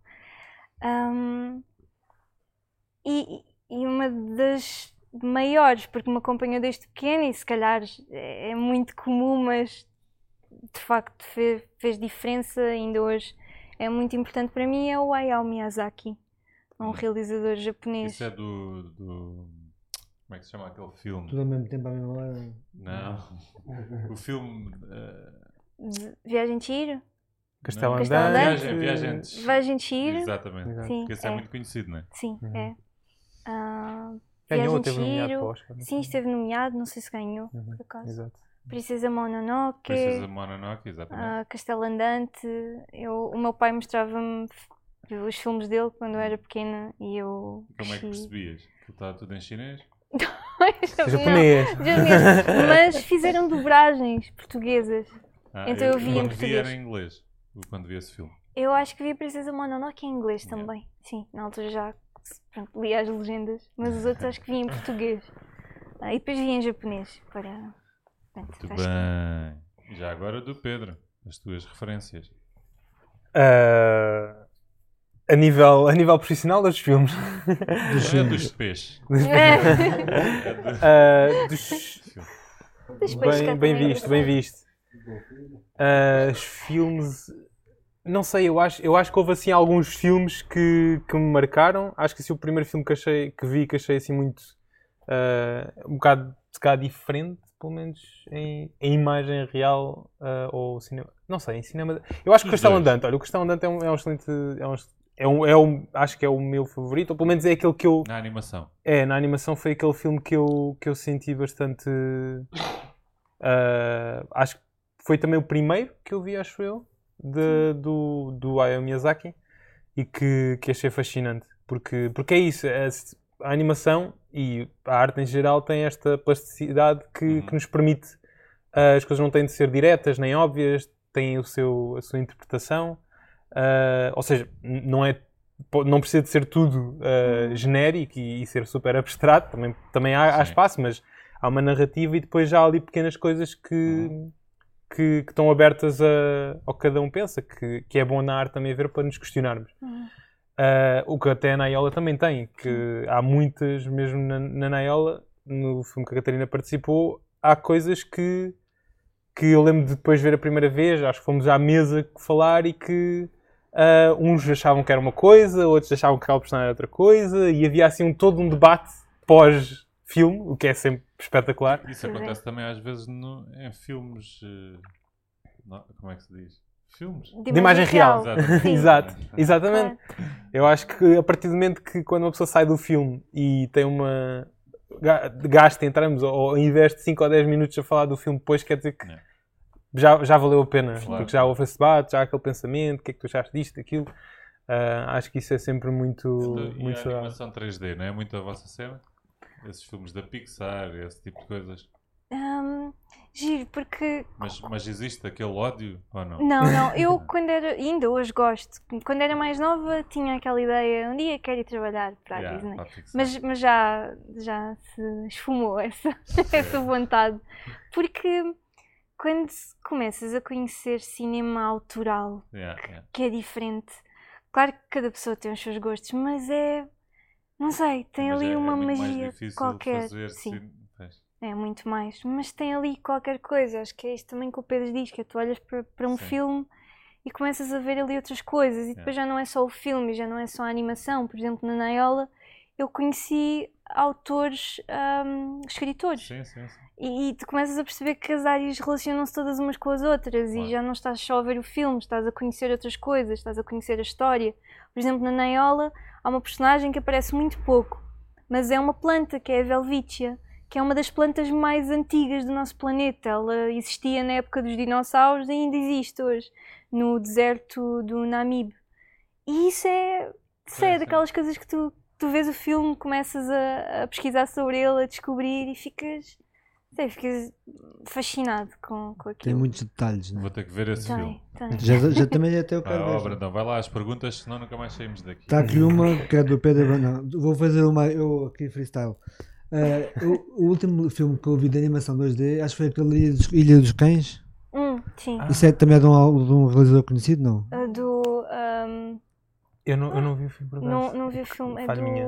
E uma das maiores, porque me acompanhou desde pequena e se calhar é muito comum, mas de facto fez diferença ainda hoje. É muito importante para mim, é o Hayao Miyazaki, um realizador japonês. Isso é do... Como é que se chama aquele filme? Tudo ao mesmo tempo, à mesma hora. Não. O filme... Viagem de Chihiro? Castelo Castelo Andante. Viajantes. Viagem de Chihiro? Exatamente. Sim, Porque esse é muito conhecido, não é? Sim, é. Ganhou, Viagem de teve nomeado para o Chihiro. Oscar. Sim, esteve nomeado, não sei se ganhou, por acaso. Exato. Princesa Mononoke. Princesa Mononoke, exatamente. Castelo Andante. O meu pai mostrava-me os filmes dele quando eu era pequena e eu Como é que cresci. percebias? Que está tudo em chinês? Japonês. Não, japonês. Mas fizeram dobragens portuguesas. Então eu vi em quando vi era português. em inglês, quando vi esse filme. Eu acho que vi a Princesa Mononoke em inglês também. Sim, na altura já pronto, li as legendas, mas os outros acho que vi em português. E depois vi em japonês para... Pronto, Muito acho que- bem. Já agora do Pedro, as tuas referências. A nível profissional dos filmes. É dos peixes. Depois cá Bem também visto, é bem visto. Os filmes... Não sei, eu acho que houve assim alguns filmes que me marcaram. Acho que assim, o primeiro filme que achei assim muito... um bocado se calhar diferente, pelo menos em imagem real ou cinema. Não sei, em cinema... Eu acho que o Castelo Andante, olha, o Castelo Andante é um excelente... acho que é o meu favorito, ou pelo menos é aquele que eu... Na animação. Na animação foi aquele filme que eu senti bastante... acho que foi também o primeiro que eu vi, acho eu, do Hayao Miyazaki, e que achei fascinante. Porque é isso, a animação e a arte em geral tem esta plasticidade que nos permite... as coisas não têm de ser diretas nem óbvias, têm a sua interpretação. Ou seja, não precisa de ser tudo genérico e ser super abstrato, também há espaço, mas há uma narrativa e depois já há ali pequenas coisas que estão abertas ao que cada um pensa, que é bom na arte também ver para nos questionarmos. O que até a Naiola também tem, que há muitas, mesmo na Naiola, no filme que a Catarina participou, há coisas que eu lembro de depois ver a primeira vez, acho que fomos à mesa falar e que uns achavam que era uma coisa, outros achavam que aquela personagem era outra coisa, e havia assim todo um debate pós-filme, o que é sempre espetacular. Isso acontece também às vezes em filmes... como é que se diz? Filmes? De imagem real. Sim. Exatamente. Claro. Eu acho que a partir do momento que quando uma pessoa sai do filme e tem gasta, entramos, ou investe 5 ou 10 minutos a falar do filme depois, quer dizer que já valeu a pena, Claro. porque já houve esse debate, já há aquele pensamento, o que é que tu achaste disto, daquilo. Acho que isso é sempre muito E a saudável. animação 3D, não é muito a vossa cena? Esses filmes da Pixar, esse tipo de coisas. Giro, porque... Mas existe aquele ódio ou não? Não, eu ainda hoje gosto, quando era mais nova tinha aquela ideia, um dia quero ir trabalhar para a Disney, para a Pixar. mas já se esfumou essa vontade, porque quando começas a conhecer cinema autoral, que é diferente, claro que cada pessoa tem os seus gostos, mas não sei, tem ali uma magia qualquer. Sim. É muito mais, mas tem ali qualquer coisa, acho que é isto também que o Pedro diz, que é tu olhas para um filme e começas a ver ali outras coisas e depois já não é só o filme, já não é só a animação. Por exemplo, na Naiola eu conheci autores, escritores. Sim. E tu começas a perceber que as áreas relacionam-se todas umas com as outras e já não estás só a ver o filme, estás a conhecer outras coisas, estás a conhecer a história. Por exemplo, na Naiola há uma personagem que aparece muito pouco, mas é uma planta, que é a Welwitschia, que é uma das plantas mais antigas do nosso planeta. Ela existia na época dos dinossauros e ainda existe hoje, no deserto do Namib. E isso é daquelas coisas que tu vês o filme, começas a pesquisar sobre ele, a descobrir e ficas... Sei, fiquei fascinado com aquilo. Tem muitos detalhes, não Vou é? ter que ver esse filme. Tem. Já também até eu quero ver. Brandão, vai lá às perguntas, senão nunca mais saímos daqui. Está aqui uma que é do Pedro. Não, vou fazer uma eu aqui freestyle. O último filme que eu vi de animação 2D, acho que foi aquele Ilha dos Cães. Sim. Isso também é de um realizador conhecido, não? Eu não vi o filme, por acaso. Não vi o filme, é Falha minha.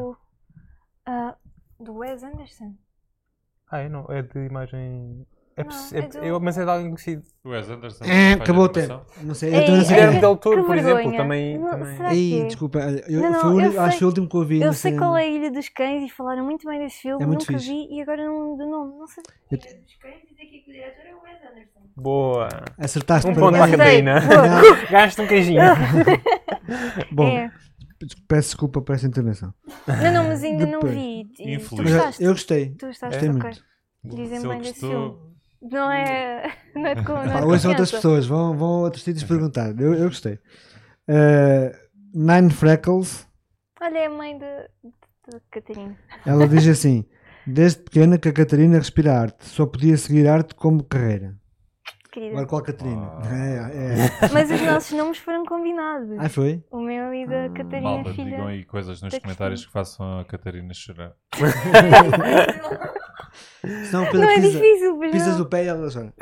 do Wes Anderson. Não, é de imagem... Não, mas é de alguém conhecido. O Wes Anderson. Acabou o tempo. Não sei. Eu também não sei Guilherme quem Del Toro, que por exemplo, vergonha. também... Não, também... será que é? Desculpa, olha, Não, eu acho que sei- foi o último que eu vi. Eu não sei qual é a Ilha dos Cães e falaram muito bem desse filme, É muito nunca fixe. vi e agora não do nome, não sei. Ilha dos Cães e daqui que o diretor é o Wes Anderson. Boa. Acertaste Um para ponto para a sei. Catarina. Boa. Gasta um queijinho. Bom, É. peço desculpa por essa intervenção. Não, mas ainda não Depois. vi. E Infeliz. Tu Mas gostaste? eu gostei. Tu gostaste? Gostei Ok. muito. Dizem Se ele bem desse gostou, filme. Não é de Pá, confiança. hoje são outras pessoas, vão a outros sítios perguntar. Eu gostei. Nine Freckles, Olha, é a mãe da Catarina. ela diz assim: desde pequena que a Catarina respira arte, só podia seguir arte como carreira. Querida. Agora qual Catarina? Ah. Mas os nossos nomes foram combinados. Ah, foi? O meu e da Catarina, malta, filha. digam aí coisas nos da comentários que façam a Catarina chorar. Senão o Pedro Não é pisa- difícil, pois pisas não. o pé e ela chora.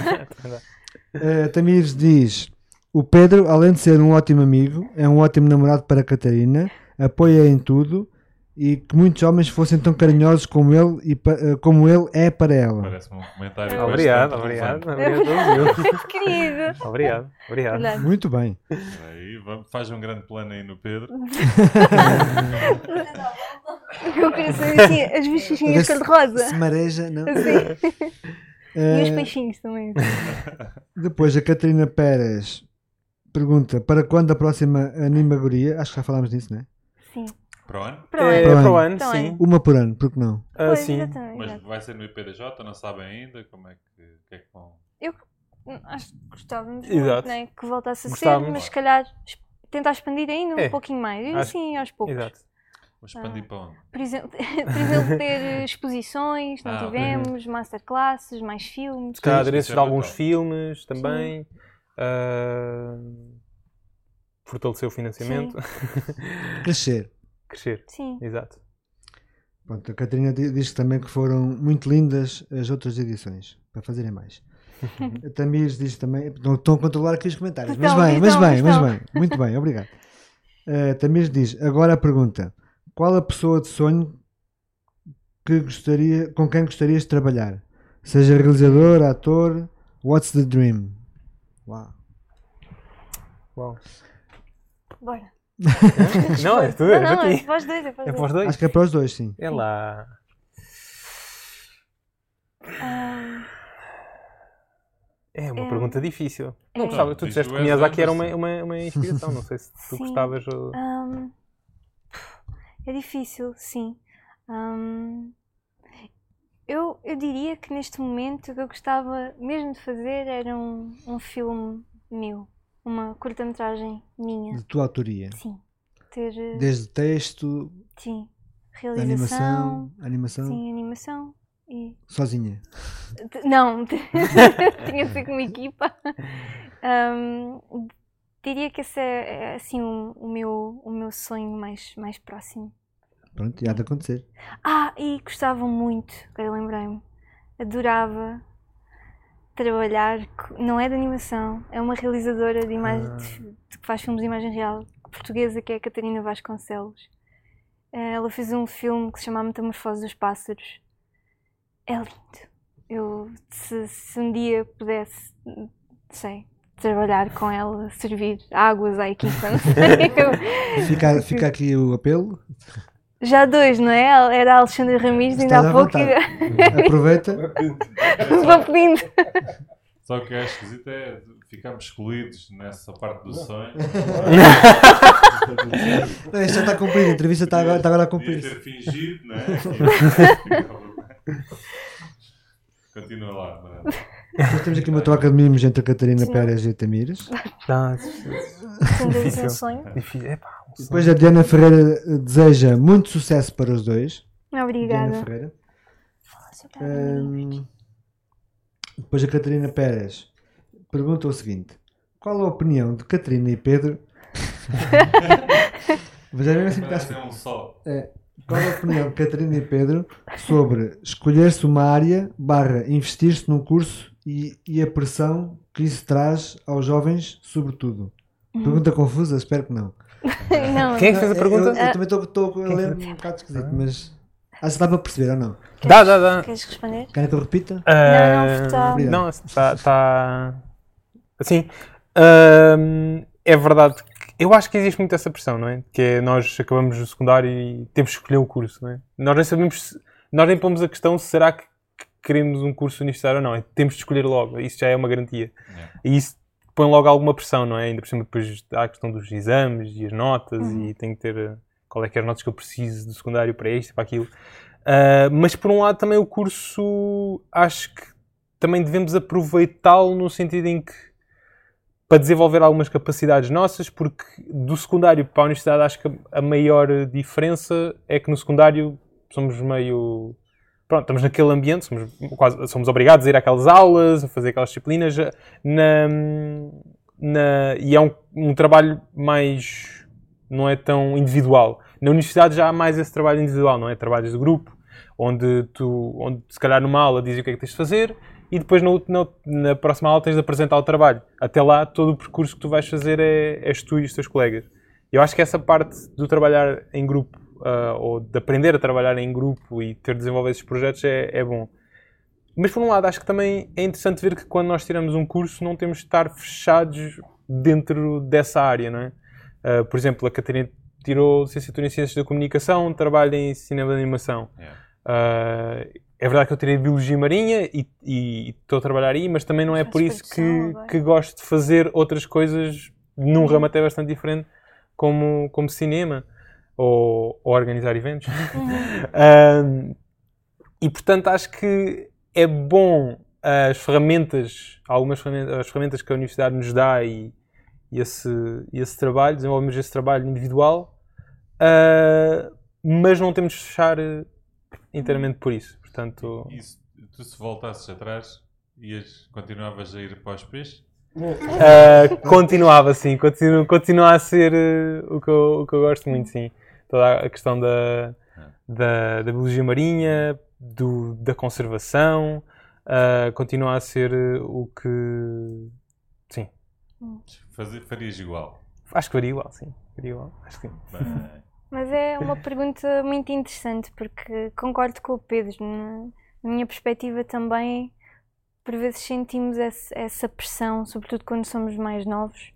Tamires diz: o Pedro, além de ser um ótimo amigo, é um ótimo namorado para a Catarina, apoia em tudo e que muitos homens fossem tão carinhosos como ele, como ele é para ela. Parece-me um comentário. Obrigado, bastante obrigado. relevante. Obrigado. Querido. Obrigado. Obrigado. Verdade. Muito bem. Aí, faz um grande plano aí no Pedro. Eu queria saber assim, as bochechinhas Se cor-de-rosa. mareja, não? Sim. E os Eh, peixinhos também. Depois a Catarina Pérez pergunta: para quando a próxima animagoria? Acho que já falámos disso, não é? Sim. Para o ano? Para o É, ano. para o ano, Para o sim. ano. Uma por ano, porque não? Pois, Sim. exatamente, Mas exato. vai ser no IPDJ, não sabem ainda como é que, o que é que vão. Acho que gostávamos Exato. muito, né? Que voltasse a ser, Gostávamos. mas se calhar tentar expandir ainda É. um pouquinho mais. E Acho- assim, aos poucos. Exato. Vou expandir para onde? Por exemplo, ter exposições, não Ah, ok. tivemos, masterclasses, mais filmes. Se calhar Isso adereços é de alguns brutal. filmes também. Fortalecer o financiamento. Crescer. Crescer. Sim. Exato. Pronto, a Catarina diz também que foram muito lindas as outras edições, para fazerem mais. A Tamires diz também, não estão a controlar aqui os comentários, mas Estão, bem, mas estão, bem, mas estão. bem, muito bem, obrigado. A Tamires diz, agora a pergunta: qual a pessoa de sonho com quem gostarias de trabalhar? Seja realizador, ator, what's the dream? Uau. Uau. Bora. Não, é tu, Não, é não, para é ti. para os dois, é para É os para os dois. dois. Acho que é para os dois, sim. É lá. Ah, É uma É. pergunta difícil. Não É. gostava, tu Diz disseste o que Wes Miyazaki era Anderson. uma inspiração. Não sei se tu Sim. gostavas. Ou... é difícil, sim. Eu diria que neste momento o que eu gostava mesmo de fazer era um filme meu. Uma curta-metragem minha. De tua autoria. Sim. Ter. Desde texto, Sim. Realização. animação, Sim, animação. E... sozinha. Não, tinha de ser com uma equipa. Diria que esse é assim o meu sonho mais próximo. Pronto, e há de acontecer. E gostava muito, agora lembrei-me, adorava trabalhar, não é de animação, é uma realizadora de imagem, que faz filmes de imagem real, portuguesa, que é a Catarina Vasconcelos. Ela fez um filme que se chama A Metamorfose dos Pássaros. É lindo. Se um dia pudesse, sei, trabalhar com ela, servir águas à equipa, não sei. Fica aqui o apelo. Já dois, não é? Era a Alexandra Ramis, ainda Estás há à pouco. vontade. Aproveita. Vou pedindo. Só o que é esquisito é ficarmos excluídos nessa parte do sonho. Não, isto já está cumprido, a entrevista está agora a Podia cumprir. ter fingido, não é? Continua lá, Brando. Nós temos aqui uma troca de mimos entre a Catarina Sim. Pérez e a Tamires. Tá, Sendo esse um sonho. difícil. Epá, um sonho. Depois a Diana Ferreira deseja muito sucesso para os dois. Diana Obrigada. Ferreira. Fala sobre a Diana. Depois a Catarina Pérez pergunta o seguinte: qual a opinião de Catarina e Pedro? Mas é mesmo assim que Vai está ser um só. Qual a opinião de Catarina e Pedro sobre escolher-se uma área / investir-se num curso e a pressão que isso traz aos jovens, sobretudo? Pergunta confusa, espero que não. Não, Quem é que fez a pergunta? Eu também estou a ler um bocado esquisito, mas acho que dá para perceber ou não? Dá. Queres responder? Querem que eu repita? Não, está- Obrigado. Não, está... Assim, é verdade que eu acho que existe muito essa pressão, não é? Que é nós acabamos o secundário e temos que escolher um curso, não é? Nós nem sabemos, nós nem pomos a questão se será que queremos um curso universitário ou não. Temos de escolher logo, isso já é uma garantia. E isso põe logo alguma pressão, não é? Ainda por cima depois há a questão dos exames e as notas e tem que ter qual é que é as notas que eu preciso do secundário para isto e para aquilo. Mas por um lado também o curso acho que também devemos aproveitá-lo no sentido em que para desenvolver algumas capacidades nossas, porque do secundário para a universidade acho que a maior diferença é que no secundário somos meio... Pronto, estamos naquele ambiente, somos obrigados a ir àquelas aulas, a fazer aquelas disciplinas, e é um trabalho mais... não é tão individual. Na universidade já há mais esse trabalho individual, não é? Trabalhos de grupo, onde se calhar numa aula dizem o que é que tens de fazer, e depois na próxima aula tens de apresentar o trabalho. Até lá, todo o percurso que tu vais fazer és tu e os teus colegas. Eu acho que essa parte do trabalhar em grupo, ou de aprender a trabalhar em grupo e ter de desenvolver esses projetos é bom. Mas por um lado, acho que também é interessante ver que quando nós tiramos um curso não temos de estar fechados dentro dessa área, não é? Por exemplo, a Catarina tirou licenciatura em Ciências da Comunicação, trabalha em Cinema de Animação. É verdade que eu tirei Biologia Marinha e estou a trabalhar aí, mas também não é por isso que gosto de fazer outras coisas num ramo até bastante diferente, como cinema ou organizar eventos. E portanto acho que é bom as ferramentas que a universidade nos dá e esse trabalho, desenvolvemos esse trabalho individual, mas não temos de fechar inteiramente por isso. Portanto... Isso, tu se voltasses atrás, continuavas a ir para os peixes? Continuava, sim. Continua a ser o que eu gosto muito, sim. Toda a questão da biologia marinha, da conservação, continua a ser o que... Sim. Farias igual? Acho que faria igual, sim. Acho que sim. Mas é uma pergunta muito interessante, porque concordo com o Pedro. Na minha perspectiva também, por vezes sentimos essa pressão, sobretudo quando somos mais novos,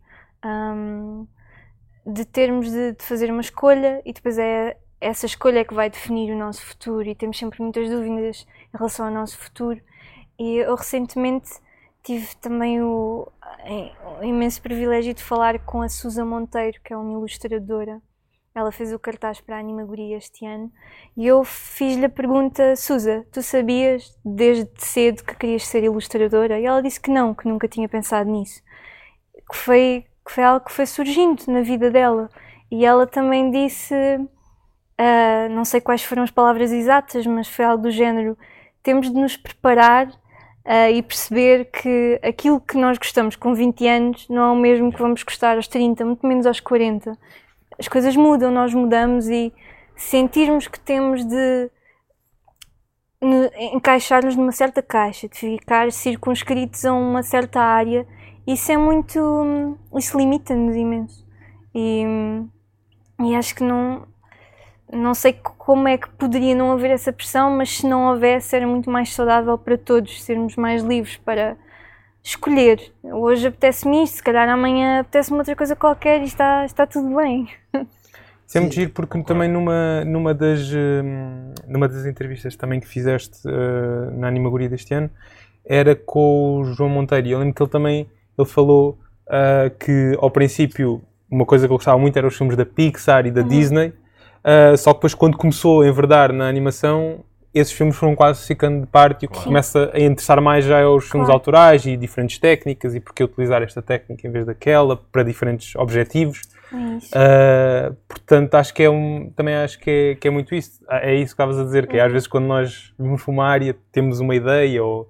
de termos de fazer uma escolha e depois é essa escolha que vai definir o nosso futuro e temos sempre muitas dúvidas em relação ao nosso futuro. E eu recentemente tive também o imenso privilégio de falar com a Susa Monteiro, que é uma ilustradora. Ela fez o cartaz para a Animagoria este ano e eu fiz-lhe a pergunta: Susa, tu sabias desde cedo que querias ser ilustradora? E ela disse que não, que nunca tinha pensado nisso. Que foi algo que foi surgindo na vida dela. E ela também disse, não sei quais foram as palavras exatas, mas foi algo do género: temos de nos preparar e perceber que aquilo que nós gostamos com 20 anos não é o mesmo que vamos gostar aos 30, muito menos aos 40. As coisas mudam, nós mudamos e sentirmos que temos de encaixar-nos numa certa caixa, de ficar circunscritos a uma certa área, isso limita-nos imenso. E acho que não sei como é que poderia não haver essa pressão, mas se não houvesse era muito mais saudável para todos, sermos mais livres para escolher. Hoje apetece-me isto, se calhar amanhã apetece-me outra coisa qualquer e está tudo bem. Isso é muito giro porque também numa das entrevistas também que fizeste na Animagoria deste ano era com o João Monteiro e eu lembro que ele falou que ao princípio uma coisa que ele gostava muito eram os filmes da Pixar e da Disney, só que depois quando começou a enverdar na animação esses filmes foram quase ficando de parte e o que começa a interessar mais já é os filmes autorais e diferentes técnicas e porque utilizar esta técnica em vez daquela para diferentes objetivos. Portanto, acho que também acho que é muito isso. É isso que estavas a dizer, que às vezes quando nós vamos para uma área temos uma ideia ou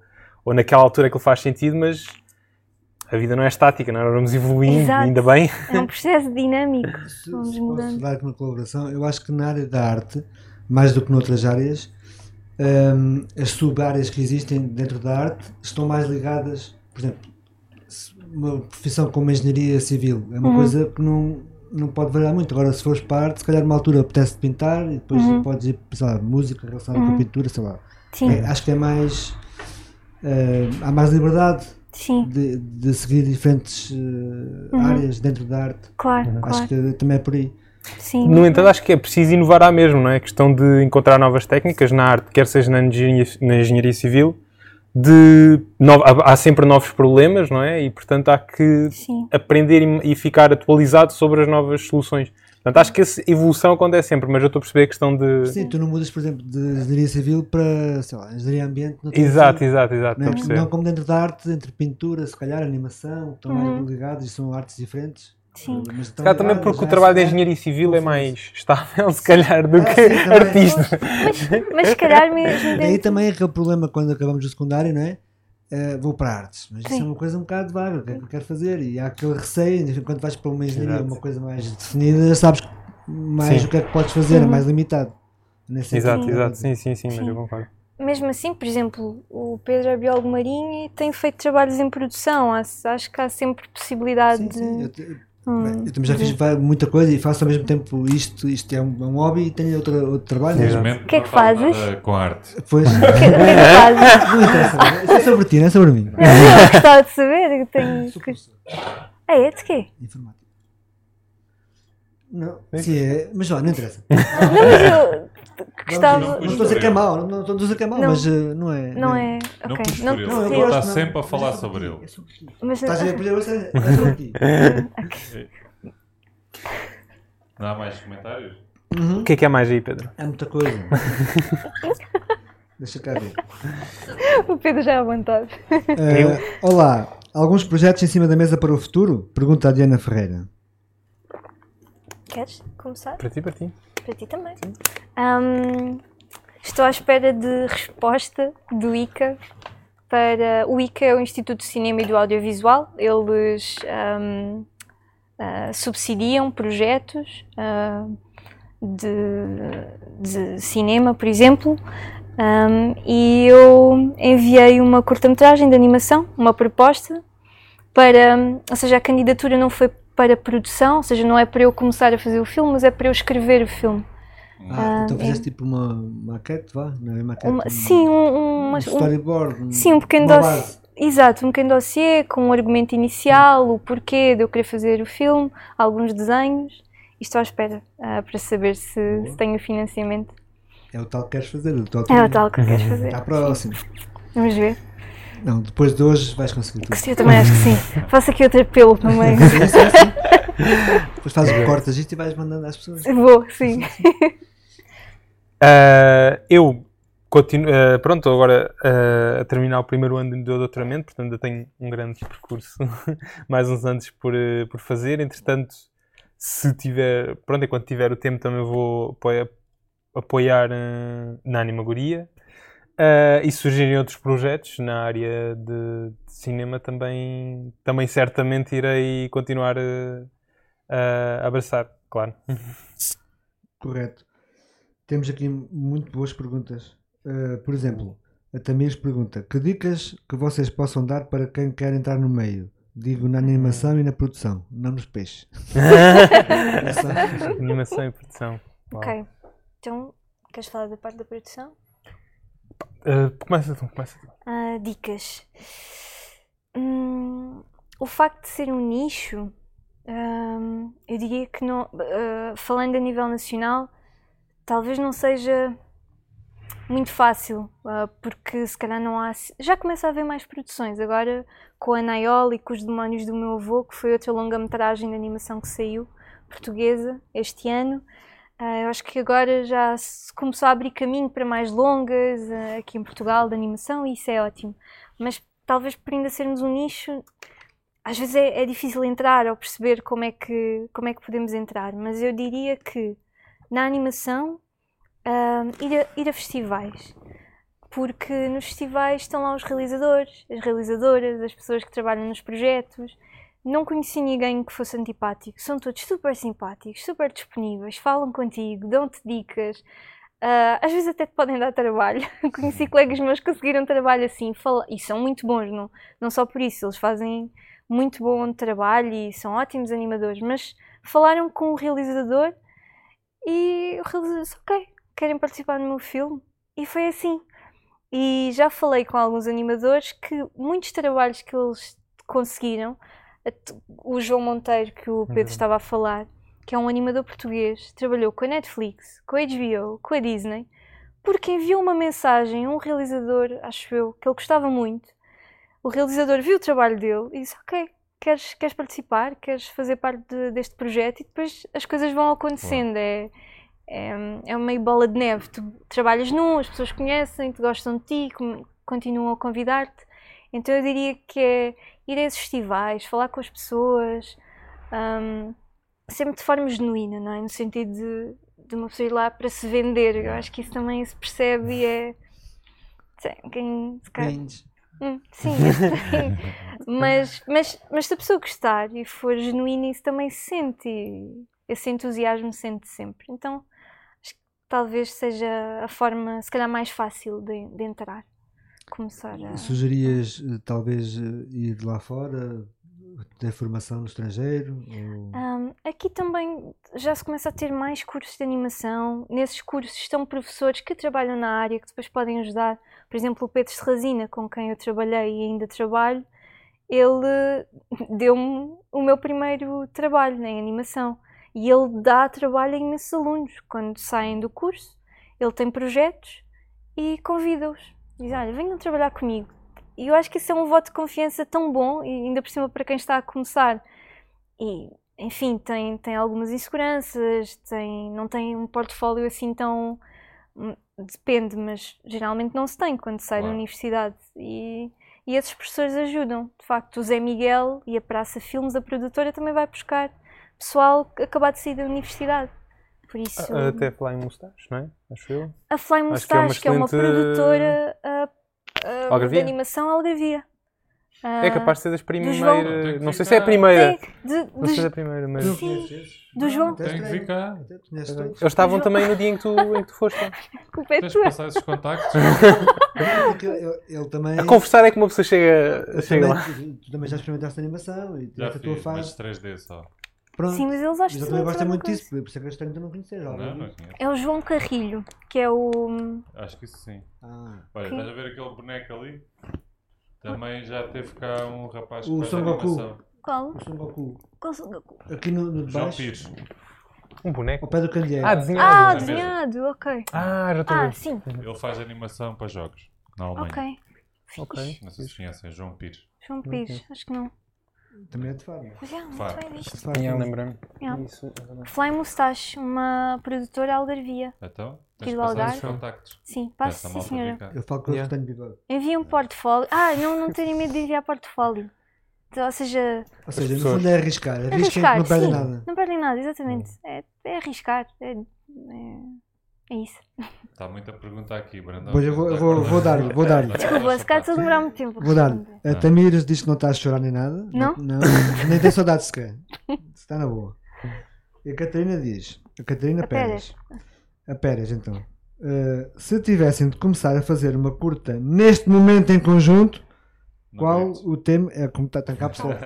ou naquela altura que ele faz sentido, mas a vida não é estática, não é? Nós vamos evoluindo, Exato. ainda bem. É um processo dinâmico. Vamos Se posso mudando. dar aqui uma colaboração, eu acho que na área da arte, mais do que noutras áreas, as sub-áreas que existem dentro da arte estão mais ligadas, por exemplo, uma profissão como a engenharia civil, é uma coisa que não pode variar muito. Agora, se fores para a arte, se calhar numa altura apetece pintar e depois podes ir, sei lá, música relacionada com a pintura, sei lá. Sim, Acho que é mais. Há mais liberdade sim, de seguir diferentes áreas dentro da arte. claro, Acho claro. que também é por aí. Sim. No entanto, acho que é preciso inovar à mesma, não é? A questão de encontrar novas técnicas na arte, quer seja na engenharia civil, há sempre novos problemas, não é? E, portanto, há que Sim. aprender e ficar atualizado sobre as novas soluções. Portanto, acho que essa evolução acontece sempre, mas eu estou a perceber a questão de... Sim, tu não mudas, por exemplo, de engenharia civil para, sei lá, engenharia ambiente. Não tem Exato, assim, estou a não, perceber. não como dentro da arte, entre pintura, se calhar, animação, estão mais ligados e são artes diferentes. Sim. Mas Se calhar também porque o trabalho de engenharia civil é mais estável, se calhar, do que sim, também. artista. Mas se calhar mesmo Daí dentro... também é aquele problema quando acabamos o secundário, não é? Vou para artes, mas isso Sim. é uma coisa um bocado vaga, o que é que eu quero fazer? E há aquele receio, quando vais para uma engenharia, Exato. uma coisa mais definida, sabes mais Sim. o que é que podes fazer, é mais limitado. Nesse Exato, sentido. exato. Sim, mas Sim. eu concordo. Mesmo assim, por exemplo, o Pedro é biólogo marinho e tem feito trabalhos em produção. Acho que há sempre possibilidade Sim, de... sim. Eu também já fiz muita coisa e faço ao mesmo tempo isto é um hobby e tenho outro trabalho. Felizmente, O que é que não faz fazes? nada com arte. Pois, O que é que fazes? não interessa, isso é sobre ti, não é sobre mim. Eu gostava de saber. Eu tenho... Sou professor. É de quê? Informática. Não, sim, mas não interessa. Não, mas eu gostava... Não estou a dizer que é mau, não estou a dizer que é mau, Não. mas não é. Não é... Não Ok. puxes Não, por ele. Não, eu Ele gosto, está não. sempre a Mas falar é sobre sobre ti, ele. é sobre ti. mas... Estás a ver, é sobre ti. Não há mais comentários? O que é mais aí, Pedro? É muita coisa. Deixa cá ver. O Pedro já é à vontade. Olá, alguns projetos em cima da mesa para o futuro? Pergunta a Diana Ferreira. Queres começar? Para ti, para ti. Para ti também. Estou à espera de resposta do ICA para... O ICA é o Instituto de Cinema e do Audiovisual. Eles subsidiam projetos de cinema, por exemplo. E eu enviei uma curta-metragem de animação, uma proposta, ou seja, a candidatura não foi para produção, ou seja, não é para eu começar a fazer o filme, mas é para eu escrever o filme. Então fizeste tipo uma maquete, vá? Não é maquete? Sim, um storyboard. sim, um pequeno uma dossiê. base. Exato, um pequeno dossiê com um argumento inicial, o porquê de eu querer fazer o filme, alguns desenhos. E estou à espera para saber se tenho financiamento. É o tal que queres fazer. É o tal que queres fazer. Está próximo. Vamos ver. Não, depois de hoje vais conseguir tudo. Eu também acho que sim. Faço aqui outro apelo também. Sim. Depois fazes cortas isto e vais mandando às pessoas. Vou, sim. Eu continuo, pronto, agora a terminar o primeiro ano do doutoramento, portanto ainda tenho um grande percurso, mais uns anos por fazer. Entretanto, se tiver, pronto, enquanto tiver o tempo também vou apoiar na Animagoria. E surgirem outros projetos na área de cinema também certamente irei continuar a abraçar, claro. Correto. Temos aqui muito boas perguntas. Por exemplo, a Tamires pergunta: que dicas que vocês possam dar para quem quer entrar no meio? Digo, na animação e na produção, não nos peixes. Animação e produção. Uau. Ok. Então, queres falar da parte da produção? Começa tu. Dicas. O facto de ser um nicho, eu diria que não, falando a nível nacional, talvez não seja muito fácil, porque se calhar não há... Já começa a haver mais produções, agora com a Naiol e com os Demónios do Meu Avô, que foi outra longa-metragem de animação que saiu, portuguesa, este ano. Eu acho que agora já se começou a abrir caminho para mais longas aqui em Portugal de animação e isso é ótimo. Mas talvez por ainda sermos um nicho, às vezes é difícil entrar ou perceber como é que podemos entrar. Mas eu diria que na animação, ir a festivais. porque nos festivais estão lá os realizadores, as realizadoras, as pessoas que trabalham nos projetos. Não conheci ninguém que fosse antipático, são todos super simpáticos, super disponíveis, falam contigo, dão-te dicas, às vezes até te podem dar trabalho. Conheci colegas meus que conseguiram trabalho assim, e são muito bons, não só por isso, eles fazem muito bom trabalho e são ótimos animadores, mas falaram com o realizador e o realizador disse, ok, querem participar no meu filme? E foi assim. E já falei com alguns animadores que muitos trabalhos que eles conseguiram, o João Monteiro, que o Pedro estava a falar, que é um animador português, trabalhou com a Netflix, com a HBO, com a Disney, porque enviou uma mensagem a um realizador, acho eu, que ele gostava muito. O realizador viu o trabalho dele e disse, ok, queres participar, queres fazer parte deste projeto? E depois as coisas vão acontecendo. É uma meio bola de neve. Tu trabalhas as pessoas conhecem-te, gostam de ti, continuam a convidar-te. Então eu diria que é ir a esses festivais, falar com as pessoas, sempre de forma genuína, não é? No sentido de uma pessoa ir lá para se vender. Eu acho que isso também se percebe e é... Sim, mas se a pessoa gostar e for genuína, isso também se sente. E esse entusiasmo sente sempre. Então acho que talvez seja a forma, se calhar, mais fácil de entrar. Começar a... Sugerias talvez ir lá fora, ter formação no estrangeiro? Aqui também já se começa a ter mais cursos de animação. Nesses cursos estão professores que trabalham na área, que depois podem ajudar. Por exemplo, o Pedro Serrazina, com quem eu trabalhei e ainda trabalho, ele deu-me o meu primeiro trabalho em animação. E ele dá trabalho a imensos alunos. Quando saem do curso, ele tem projetos e convida-os. Diz, olha, venham trabalhar comigo. E eu acho que isso é um voto de confiança tão bom, e ainda por cima para quem está a começar. E, enfim, tem algumas inseguranças, não tem um portfólio assim tão... Depende, mas geralmente não se tem quando sai da universidade. E esses professores ajudam. De facto, o Zé Miguel e a Praça Filmes, a produtora, também vai buscar pessoal acabado de sair da universidade. Por isso... Até a Flying Moustache, não é? Acho eu. A Flying Moustache, que é uma produtora de animação algarvia. É capaz de ser das primeiras. Não sei se é a primeira. Não sei se é a primeira, mas. Sim, do João. Tem que ficar. Eles estavam também no dia em que tu foste lá. Tens de passar esses contactos. Ele também... A conversar é que uma pessoa chega lá. Tu também já experimentaste animação e Já a tua fiz, fase. mas 3D só. Pronto. Sim, mas eles acham que Eu também gosto muito disso, por isso é que eu estranho de não conhecer. Não Conheço. conheço. É o João Carrilho, que é o... Acho que isso sim. Sim. Olha, estás a ver aquele boneco ali? Também já teve cá um rapaz que O faz Son Goku. animação. Qual? O Son Goku. Qual Son Goku? Aqui no de João baixo, Pires. Um boneco. ao pé do candeeiro. Desenhado. Ah, mesmo. desenhado, ok. Já estou a ver. Sim, Ele faz animação para jogos na Alemanha. ok. Ok. Não sei se conhecem, João Pires. João Pires, acho que não. Também é de Faro. Mas já, muito Faro. bem visto. Lembrei-me. Yeah. Isso. Fly Moustache, uma produtora algarvia. Então, E tens de do passar Algarve? os contactos. Sim, Essa passo, sim malta senhora. vem cá. Eu falo que eu tenho bigode. Envia um portfólio. Não terem medo de enviar portfólio. Ou seja, Ou seja, no pessoas. fundo é arriscar. Arrisquem que arriscar, não perdem sim. nada. Não perdem nada, exatamente. É arriscar. É isso. Está muita pergunta aqui, Brandão. Pois eu vou dar-lhe. Desculpa, se calhar estou a demorar muito tempo. a Vou dar-lhe. responder. A Tamires diz que não está a chorar nem nada. Não? Nem tem saudade sequer. Está na boa. E a Catarina diz. A Catarina A Pérez. A Pérez, então. Se tivessem de começar a fazer uma curta neste momento em conjunto, Não qual grites. o tema... É como está cá pessoal.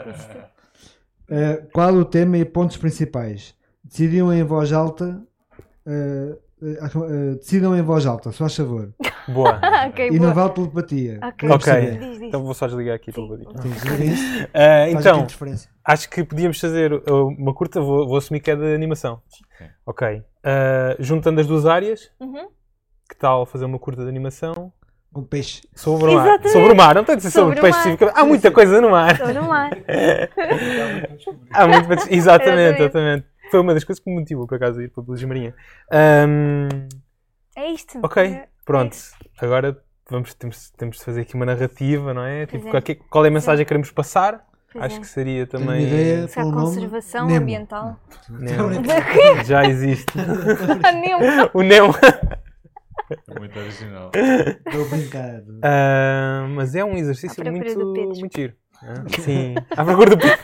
Qual o tema e pontos principais? Decidam em voz alta... decidam em voz alta, só a favor. Boa. Ok, E boa. não vale telepatia. Ok. Queremos Ok. saber. Diz. Então vou só desligar aqui Sim. pelo vídeo. Sim, diga isso. Faz aqui Então, interferência. acho que podíamos fazer uma curta, vou assumir que é de animação. Sim. Ok. Juntando as duas áreas, Uhum. que tal fazer uma curta de animação Com peixe. sobre o mar? Exatamente. Sobre o mar, não tem de ser sobre Sobre o peixe mar. especificamente. Há muita coisa no mar. Estou no mar. Há muito para Exatamente, Exatamente. exatamente. Foi uma das coisas que me motivou, por acaso, a ir para a Biologia Marinha. É isto. Ok, pronto. isso. Agora temos de fazer aqui uma narrativa, não é? Pois Tipo, é. qual é a mensagem que queremos passar? Pois Acho é. que seria Tenho uma também... ideia Se há para o nome. conservação Nemo. ambiental. Nemo. Já existe. Nemo. O Nemo. É muito original. Estou a brincar. Mas é um exercício À procura muito, do Pedro. muito giro. Sim, à procura do Pedro.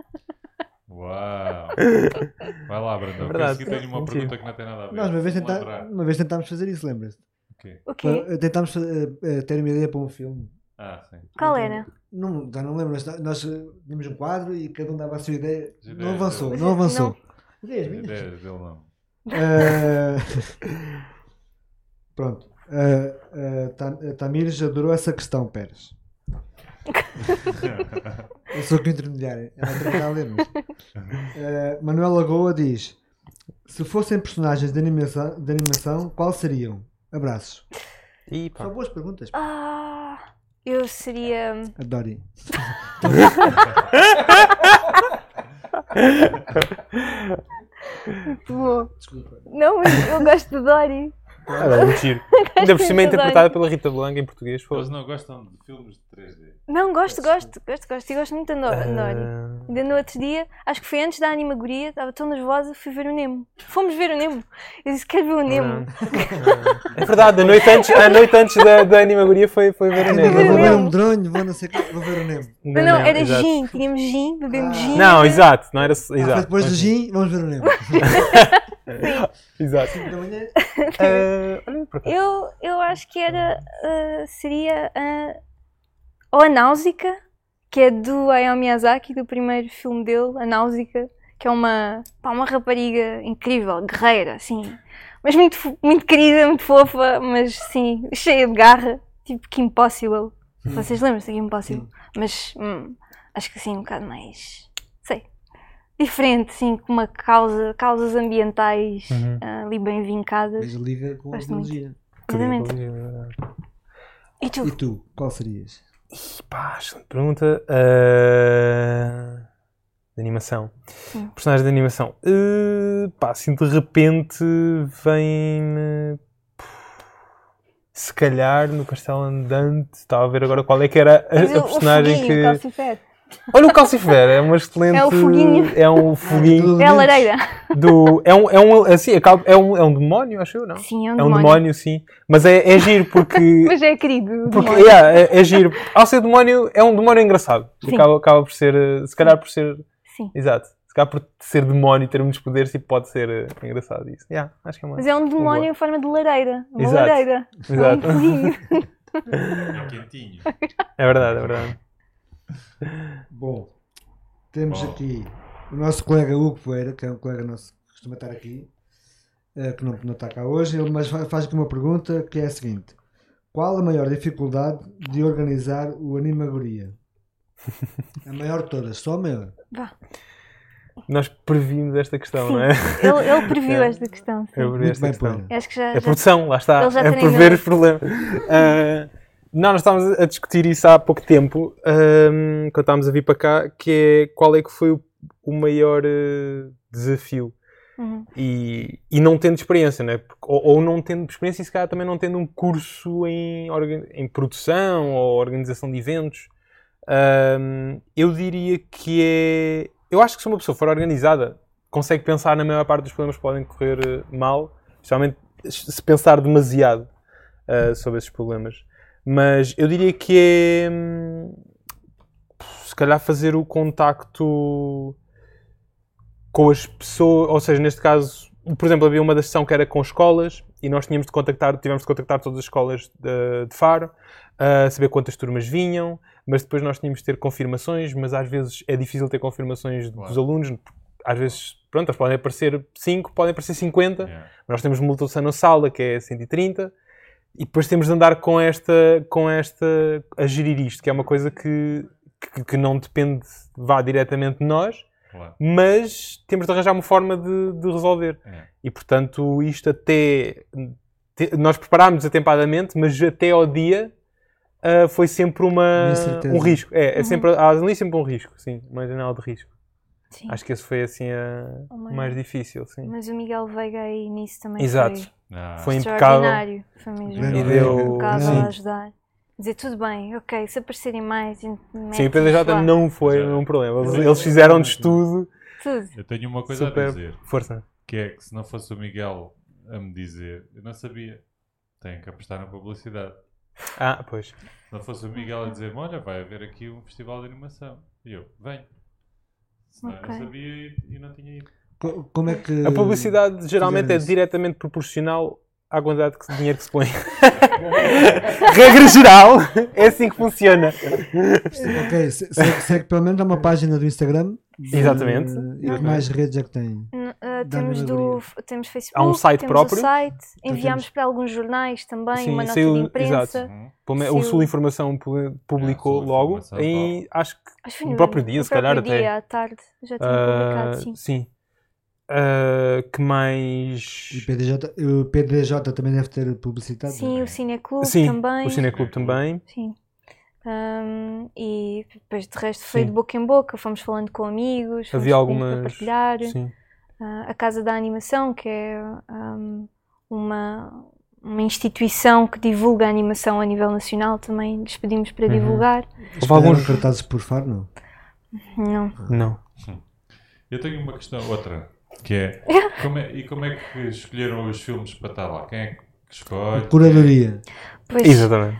Uau! Vai lá, Brandão. É verdade. Que tenho uma Mentira. pergunta que não tem nada a ver. Nós Vou lembrar. uma vez tentámos fazer isso, lembras-te? Ok. O quê? Tentámos ter uma ideia para um filme. Sim. Qual era? Não, já não lembro. Nós tínhamos um quadro e cada um dava a sua ideia. As ideias Não avançou, dele. não avançou. As Ideias minhas. ideias dele não. Eh, Pronto. Tamires adorou essa questão, Pérez. Eu sou aqui o intermediário. Ela também está a ler, mas... Manuel Lagoa diz: se fossem personagens de animação, qual seriam? Abraços. E pá. Só boas perguntas. Eu seria. A Dory. Boa. Desculpa. Não, mas eu gosto de Dory. É muito giro. Ainda por cima é muito interpretada pela Rita Blanca em português. Eles não gostam de filmes de 3D. Não, gosto. E gosto muito da Dory. Ah, Ainda no outro dia, acho que foi antes da Animagoria, estava tão nervosa, fui ver o Nemo. Fomos ver o Nemo. Eu disse: quero ver o Nemo. É verdade, a noite antes da Animagoria foi ver o Vou Nemo. ver Nemo. um medronho, vou não sei o quê, vou ver o Nemo. Não, era exato. gin. Tínhamos gin, bebemos gin. Não, exato, não era. Mas Exato. depois do gin, vamos ver o Nemo. Exato. Da manhã. Olha, por acaso. Eu acho que era. Seria. Ou a Náusica, que é do Hayao Miyazaki, do primeiro filme dele, A Náusica, que é uma rapariga incrível, guerreira, assim. Mas muito querida, muito fofa, mas sim, cheia de garra, tipo Kim Possible. Vocês lembram-se da Kim Possible? Mas acho que assim um bocado mais, sei, diferente, assim, com uma causas ambientais ali bem vincadas. Mas liga com a Gosto muito. biologia. Exatamente. E tu? E tu, qual serias? Pá, excelente pergunta. De animação. Sim. Personagem de animação. Pá, assim de repente vem-me. Se calhar no Castelo Andante. Estava a ver agora qual é que era a personagem o foguinho, que. o calcifere. Olha o Calcifer, é uma excelente. É o foguinho. É um foguinho. É a lareira. É um demónio, acho eu, não? Sim, é um É um demónio. demónio, sim. Mas é giro porque. Mas é querido. o Porque, demónio. é giro. Ao ser demónio, é um demónio engraçado. Sim. Acaba por ser, se calhar por ser, Sim. exato. Se calhar por ser demónio e ter muitos poderes, tipo, pode ser engraçado isso. Acho que é uma. Mas é um demónio boa. em forma de lareira. Uma Exato. lareira. Exato. É um foguinho. É quentinho. É verdade, é verdade. Bom, temos Bom. aqui o nosso colega Hugo Poeira, que é um colega nosso que costuma estar aqui, que não está cá hoje, ele mas faz aqui uma pergunta que é a seguinte: qual a maior dificuldade de organizar o Animagoria? A maior de todas, só a maior. Vá. Nós previmos esta questão, Sim. não é? Ele previu É. esta questão. Sim. Eu previ Muito esta bem, questão. Poeira. Acho que já. É produção, lá está. Ele já É treinou. prever os problemas. Não, nós estávamos a discutir isso há pouco tempo, quando estávamos a vir para cá, que é qual é que foi o maior desafio. Uhum. E não tendo experiência, né? Ou não tendo experiência e se calhar também não tendo um curso em produção ou organização de eventos. Eu diria que é... Eu acho que se uma pessoa for organizada, consegue pensar na maior parte dos problemas que podem correr mal, especialmente se pensar demasiado sobre esses problemas. Mas eu diria que é se calhar fazer o contacto com as pessoas, ou seja, neste caso, por exemplo, havia uma sessão que era com escolas e nós tivemos de contactar todas as escolas de Faro, saber quantas turmas vinham, mas depois nós tínhamos de ter confirmações, mas às vezes é difícil ter confirmações dos alunos, às vezes, pronto, eles podem aparecer 5, podem aparecer 50, Yeah. nós temos multação na sala, que é 130, e depois temos de andar com esta a gerir isto, que é uma coisa que não depende, vá diretamente de nós, Claro. mas temos de arranjar uma forma de resolver. É. E, portanto, isto nós preparámos atempadamente, mas até ao dia foi sempre Incerteza. um risco. É sempre, há ali sempre um risco, sim, uma janela de risco. Sim. Acho que esse foi, assim, O o maior. mais difícil, sim. Mas o Miguel Veiga aí nisso também Exato. foi Foi impecável. extraordinário. Foi mesmo E deu- impecável sim. a ajudar. Dizer tudo bem, ok, se aparecerem mais... Sim, o PDJ não foi um problema. Mas Eles fizeram-nos tudo. Tudo. Eu tenho uma coisa Super. a dizer, Força. que é que se não fosse o Miguel a me dizer, eu não sabia. Tem que apostar na publicidade. Pois. Se não fosse o Miguel a dizer-me, olha, vai haver aqui um festival de animação. E eu, venho. Senão eu não sabia e não tinha ido. Como é que... A publicidade geralmente é isso? diretamente proporcional à quantidade de dinheiro que se põe. Regra geral, é assim que funciona. Ok, segue pelo menos uma página do Instagram. Exatamente. E que mais redes é que tem? Temos Facebook, Há um site temos próprio. o site, enviámos para alguns jornais também, Sim, uma nota saiu- de imprensa. exato. O Sul Informação publicou Sul logo, Informação, em, acho que Acho que foi no próprio dia, se calhar próprio dia, até. à tarde, já tinha publicado, sim. Sim. Que mais... O PDJ também deve ter publicidade. Sim, o Cineclube Sim, também. o Cineclube também. Sim. E depois de resto foi de boca em boca, fomos falando com amigos, fomos Havia pedindo para algumas... partilhar. Sim. A Casa da Animação, que é uma instituição que divulga a animação a nível nacional, também lhes pedimos para divulgar. Houve alguns... cartazes por Faro, não? Não. Eu tenho uma questão, outra, que é, como é que escolheram os filmes para estar lá? Quem é que escolhe? Curadoria. Pois, Exatamente.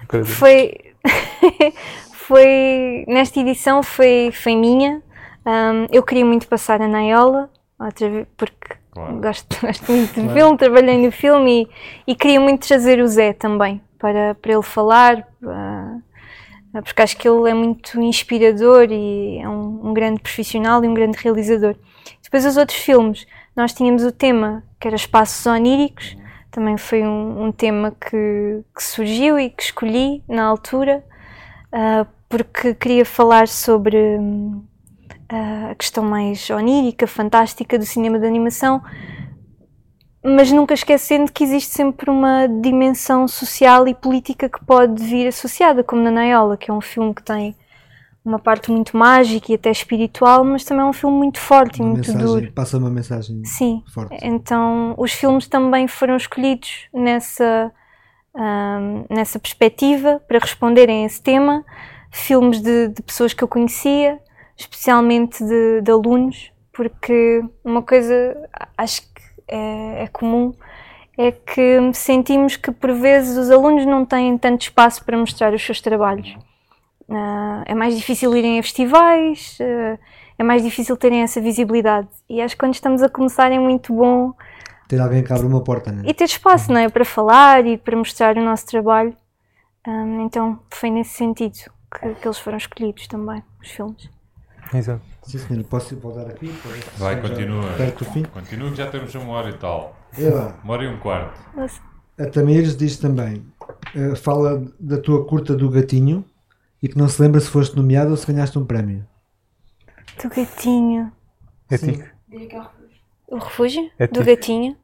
foi nesta edição foi minha. Eu queria muito passar a Naiola, outra vez, porque gosto muito de filme, trabalhei no filme e queria muito trazer o Zé também para ele falar, porque acho que ele é muito inspirador e é um grande profissional e um grande realizador. Depois os outros filmes, nós tínhamos o tema que era Espaços Oníricos, também foi um tema que surgiu e que escolhi na altura, porque queria falar sobre a questão mais onírica, fantástica do cinema de animação, mas nunca esquecendo que existe sempre uma dimensão social e política que pode vir associada, como na Naiola, que é um filme que tem uma parte muito mágica e até espiritual, mas também é um filme muito forte e muito duro. Passa uma mensagem forte. Então os filmes também foram escolhidos nessa perspectiva para responderem a esse tema. Filmes de pessoas que eu conhecia, especialmente de alunos, porque uma coisa acho que é comum, é que sentimos que por vezes os alunos não têm tanto espaço para mostrar os seus trabalhos. É mais difícil irem a festivais, é mais difícil terem essa visibilidade, e acho que quando estamos a começar é muito bom ter alguém que abre uma porta, né? E ter espaço, não é? Para falar e para mostrar o nosso trabalho. Então foi nesse sentido que eles foram escolhidos também, os filmes. Exato. Sim, senhor, posso voltar aqui? Vai, continua. Perto do fim. Continua que já temos 1 hora e tal. É lá. 1h15. Nossa. A Tamires diz também, fala da tua curta do Gatinho e que não se lembra se foste nomeado ou se ganhaste um prémio. Do Gatinho. É tico. O Refúgio? É do tico. Gatinho.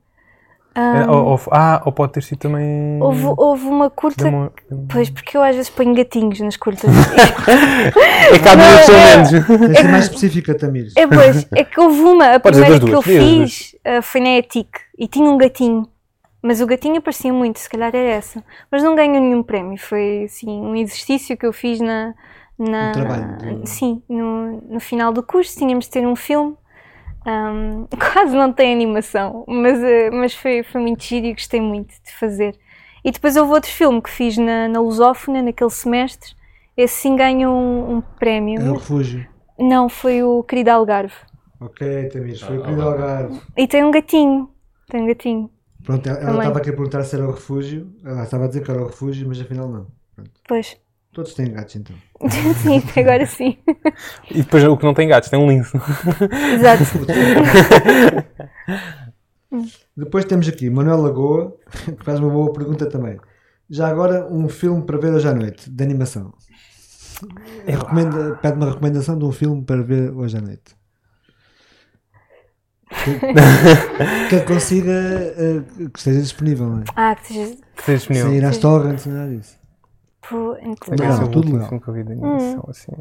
Ou pode ter sido também... Houve uma curta... Pois, porque eu às vezes ponho gatinhos nas curtas. É que há minutos ou menos. Tens de ser mais específica, Tamires. É que houve uma, a Pode dizer primeira das que eu duas, fiz foi na ETIC e tinha um gatinho. Mas o gatinho aparecia muito, se calhar era essa. Mas não ganhou nenhum prémio, foi assim, um exercício que eu fiz Um trabalho. Sim, no final do curso tínhamos de ter um filme. Quase não tem animação, mas foi muito giro e gostei muito de fazer. E depois houve outro filme que fiz na Lusófona, naquele semestre. Esse sim ganhou um prémio. É o Refúgio. Não, foi o Querido Algarve. Ok, Tamires, foi o Querido Algarve. E tem um gatinho. Pronto, ela estava aqui a perguntar se era o Refúgio. Ela estava a dizer que era o Refúgio, mas afinal não. Pronto. Pois. Todos têm gatos então. Sim, agora sim. E depois o que não tem gatos, tem um lince. Exato. Depois temos aqui Manuel Lagoa, que faz uma boa pergunta também. Já agora um filme para ver hoje à noite, de animação. Pede uma recomendação de um filme para ver hoje à noite. Que consiga que esteja disponível, não é? Que esteja Que disponível. Sem ir às torrents, sem nada disso. Então, Não, tudo legal. Filme que eu vi de animação, assim.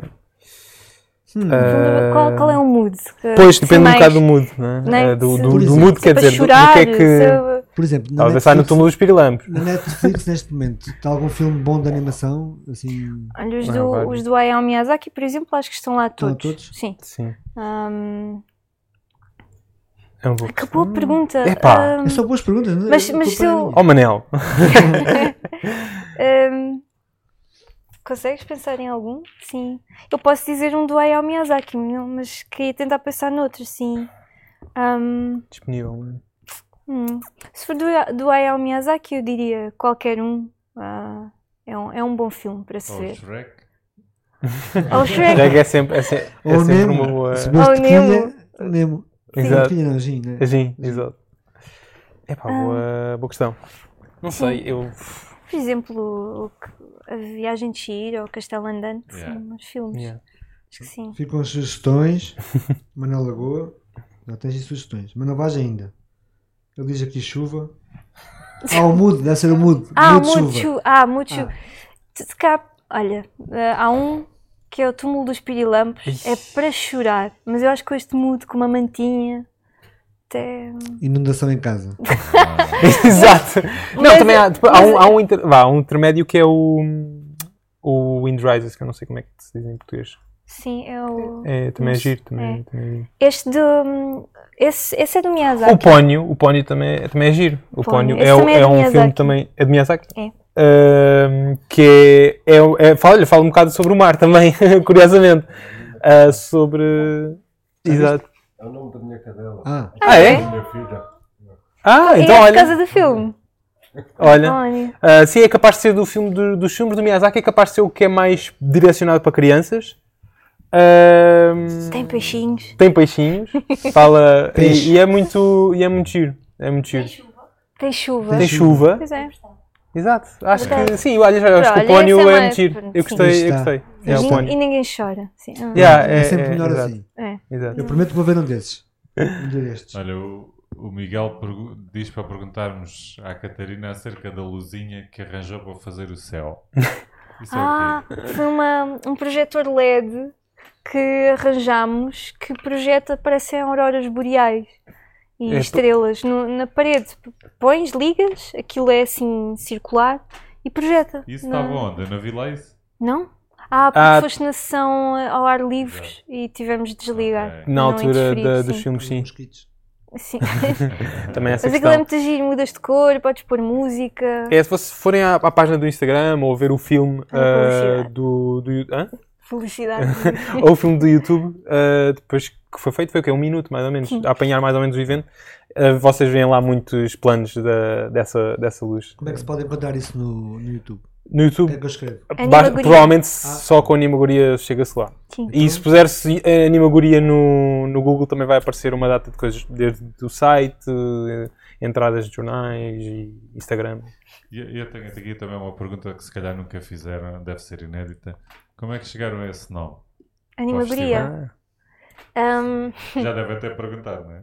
qual é o mood? Pois, depende um bocado do mood, né? Né? Do exemplo, mood, quer dizer, do que é que... Por exemplo, Estava a pensar no túmulo dos Pirilampos. na Netflix neste momento, está algum filme bom de animação? Assim, Olha, vários. os do Hayao Miyazaki, por exemplo, acho que estão lá Estão todos. todos? Sim. Sim. É um bom. Que boa pergunta. Epá. É só boas perguntas, não é? Mas se eu- Oh, Manel. Consegues pensar em algum? Sim. Eu posso dizer um do Hayao Miyazaki, não, mas queria tentar pensar noutro, sim. Disponível, mano. Se for do Hayao Miyazaki, eu diria qualquer um. É um bom filme para se Ou ver. Shrek. Ou Shrek. Shrek é sempre Ou sempre Nemo. uma boa. Se bem de Nemo. quilha, Nemo. Exato. Quilha não, Gin, né? Sim, exato. Epá, boa questão. Não sei, eu. Por exemplo, A Viagem de Chihiro ou O Castelo Andante, Yeah. são uns filmes. Yeah. Acho que sim. Ficam as sugestões. Manuel Lagoa. Já tens aí sugestões. Mas não vais ainda. Ele diz aqui chuva. O mudo. Deve ser o mudo. Mudo de chuva. Mucho. Olha, há um que é o Túmulo dos Pirilampos. Ixi. É para chorar. Mas eu acho que este mudo com uma mantinha até... Inundação em casa. Exato. Não, Mas- também há, tipo, mas- há um intermédio que é o Wind Rises, que eu não sei como é que se diz em português. Sim, é o... Também é Mas- giro. Também é giro. Este do... Esse é do Miyazaki. O Pónio também é giro. O Pónio. Pónio Esse também é é de um Miyazaki. filme também. É de Miyazaki? É. Que fala um bocado sobre o mar também, curiosamente. Sobre. Exato. É o nome da minha cadela. Ah, é? Da minha filha. Então É por olha. causa do filme. Olha. Olha. Sim, é capaz de ser dos filmes do Miyazaki, é capaz de ser o que é mais direcionado para crianças. Tem peixinhos. Tem peixinhos. Fala. Peixe. E é muito giro. É muito giro. Tem chuva. Tem chuva. Pois é. Exato. Acho Verdade. que sim, olha, já acho que o Olha, Pónio esse é é mais- muito giro. Eu sim. gostei. Está. É o E Pónio. ninguém chora. Sim. Yeah, É sempre melhor exato. assim. É. Exato. Eu prometo que vou ver um desses. Um dia destes. Olha, o Miguel diz para perguntarmos à Catarina acerca da luzinha que arranjou para fazer o céu. Isso é o quê? Foi um projetor LED que arranjámos que projeta, parecem auroras boreais e estrelas na parede. Pões, ligas, aquilo é assim circular e projeta. Isso estava onde? Na Vila isso? Não? Porque Ah, foste na sessão ao ar livre e tivemos de desligar. Ok. Na Não altura interferir, dos sim. filmes, sim. Mosquitos. Sim. Também essa Mas aquilo é questão. muito giro, mudas de cor, podes pôr música. Se vocês forem à página do Instagram ou ver o filme publicidade. do hã? Felicidade. ou o filme do YouTube, depois que foi feito, foi o quê? 1 minuto, mais ou menos, a apanhar mais ou menos o evento, vocês veem lá muitos planos dessa luz. Como é que se pode encontrar isso no YouTube? No O YouTube, que é que eu escrevo? Animagoria. provavelmente só com a Animagoria chega-se lá. Sim. E se puser-se Animagoria no Google também vai aparecer uma data de coisas, desde o site, entradas de jornais e Instagram. E eu tenho aqui também uma pergunta que se calhar nunca fizeram, deve ser inédita. Como é que chegaram a esse nome? Animagoria. Já devem ter perguntado, não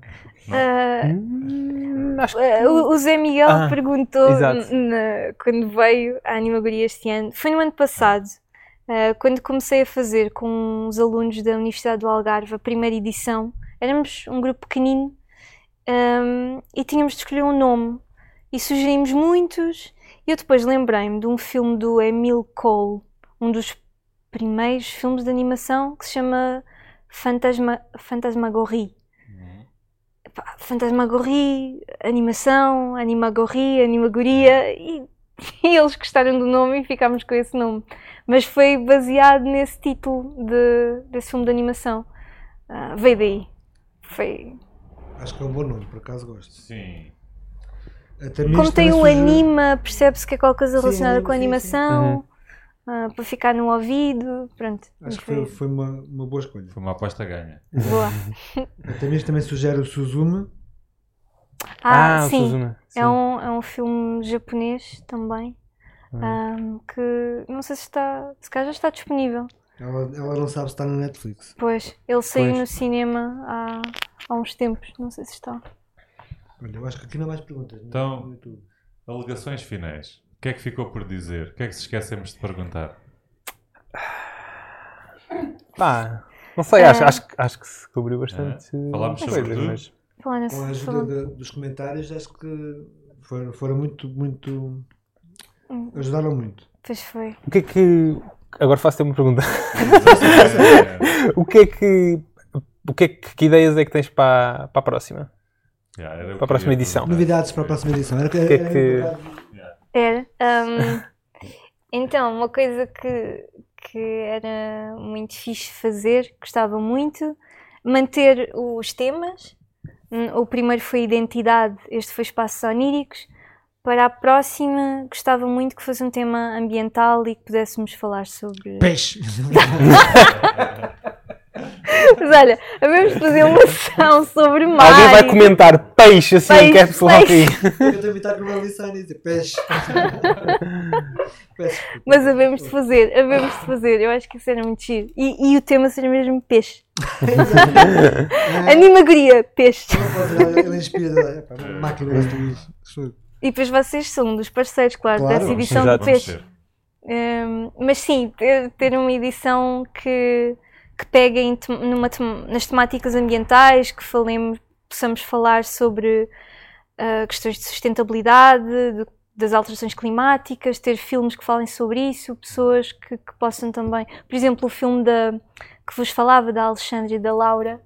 é? Acho que O Zé Miguel perguntou exato. quando veio à Animagoria este ano. Foi no ano passado, quando comecei a fazer com os alunos da Universidade do Algarve a primeira edição. Éramos um grupo pequenino e tínhamos de escolher um nome. E sugerimos muitos. E eu depois lembrei-me de um filme do Emile Cole, um dos primeiros filmes de animação que se chama Fantasmagorie. Fantasmagorie, animação, Animagoria e eles gostaram do nome e ficámos com esse nome. Mas foi baseado nesse título desse filme de animação. Veio daí. Foi... Acho que é um bom nome, por acaso gosto. Sim. Até Como mesmo tem o também anima, percebe-se que é qualquer coisa Sim, relacionada com a sim, animação, para ficar no ouvido, pronto. Acho que foi uma boa escolha. Foi uma aposta ganha. Boa. Até mesmo também sugere o Suzume. o Sim. Suzuma. Sim. É um filme japonês também, que não sei se se calhar já está disponível. Ela não sabe se está na Netflix. Pois, ele saiu Pois. no cinema há uns tempos, não sei se está. Olha, eu acho que aqui não há mais perguntas. Então- no YouTube. Alegações finais. O que é que ficou por dizer? O que é que se esquecemos de perguntar? Não sei, acho que se cobriu bastante. Falámos sobre coisas, tudo? mas Falar Com a nesse ajuda dos comentários, acho que foram muito. Ajudaram muito. Pois foi. o que é que. Agora faço-te uma pergunta. O que é que. Que ideias é que tens para a próxima? Era Para a próxima edição. Novidades para a próxima edição. Era Era. Então, uma coisa que era muito fixe fazer, gostava muito, manter os temas. O primeiro foi Identidade, este foi Espaços Oníricos. Para a próxima, gostava muito que fosse um tema ambiental e que pudéssemos falar sobre... Peixe! Mas olha, vamos fazer uma sessão sobre mar. Alguém vai comentar peixe assim em caps lock aí. Eu estou a evitar uma lição e dizer peixe. Mas havemos de fazer. Eu acho que isso era muito giro. E o tema seria mesmo peixe. Animagoria, peixe. Ele inspira. Uma máquina de E depois vocês são um dos parceiros, claro. Dessa edição exato. de peixe. Mas sim, ter uma edição que pegue nas temáticas ambientais, que possamos falar sobre questões de sustentabilidade, das alterações climáticas, ter filmes que falem sobre isso, pessoas que possam também... Por exemplo, o filme que vos falava, da Alexandre e da Laura,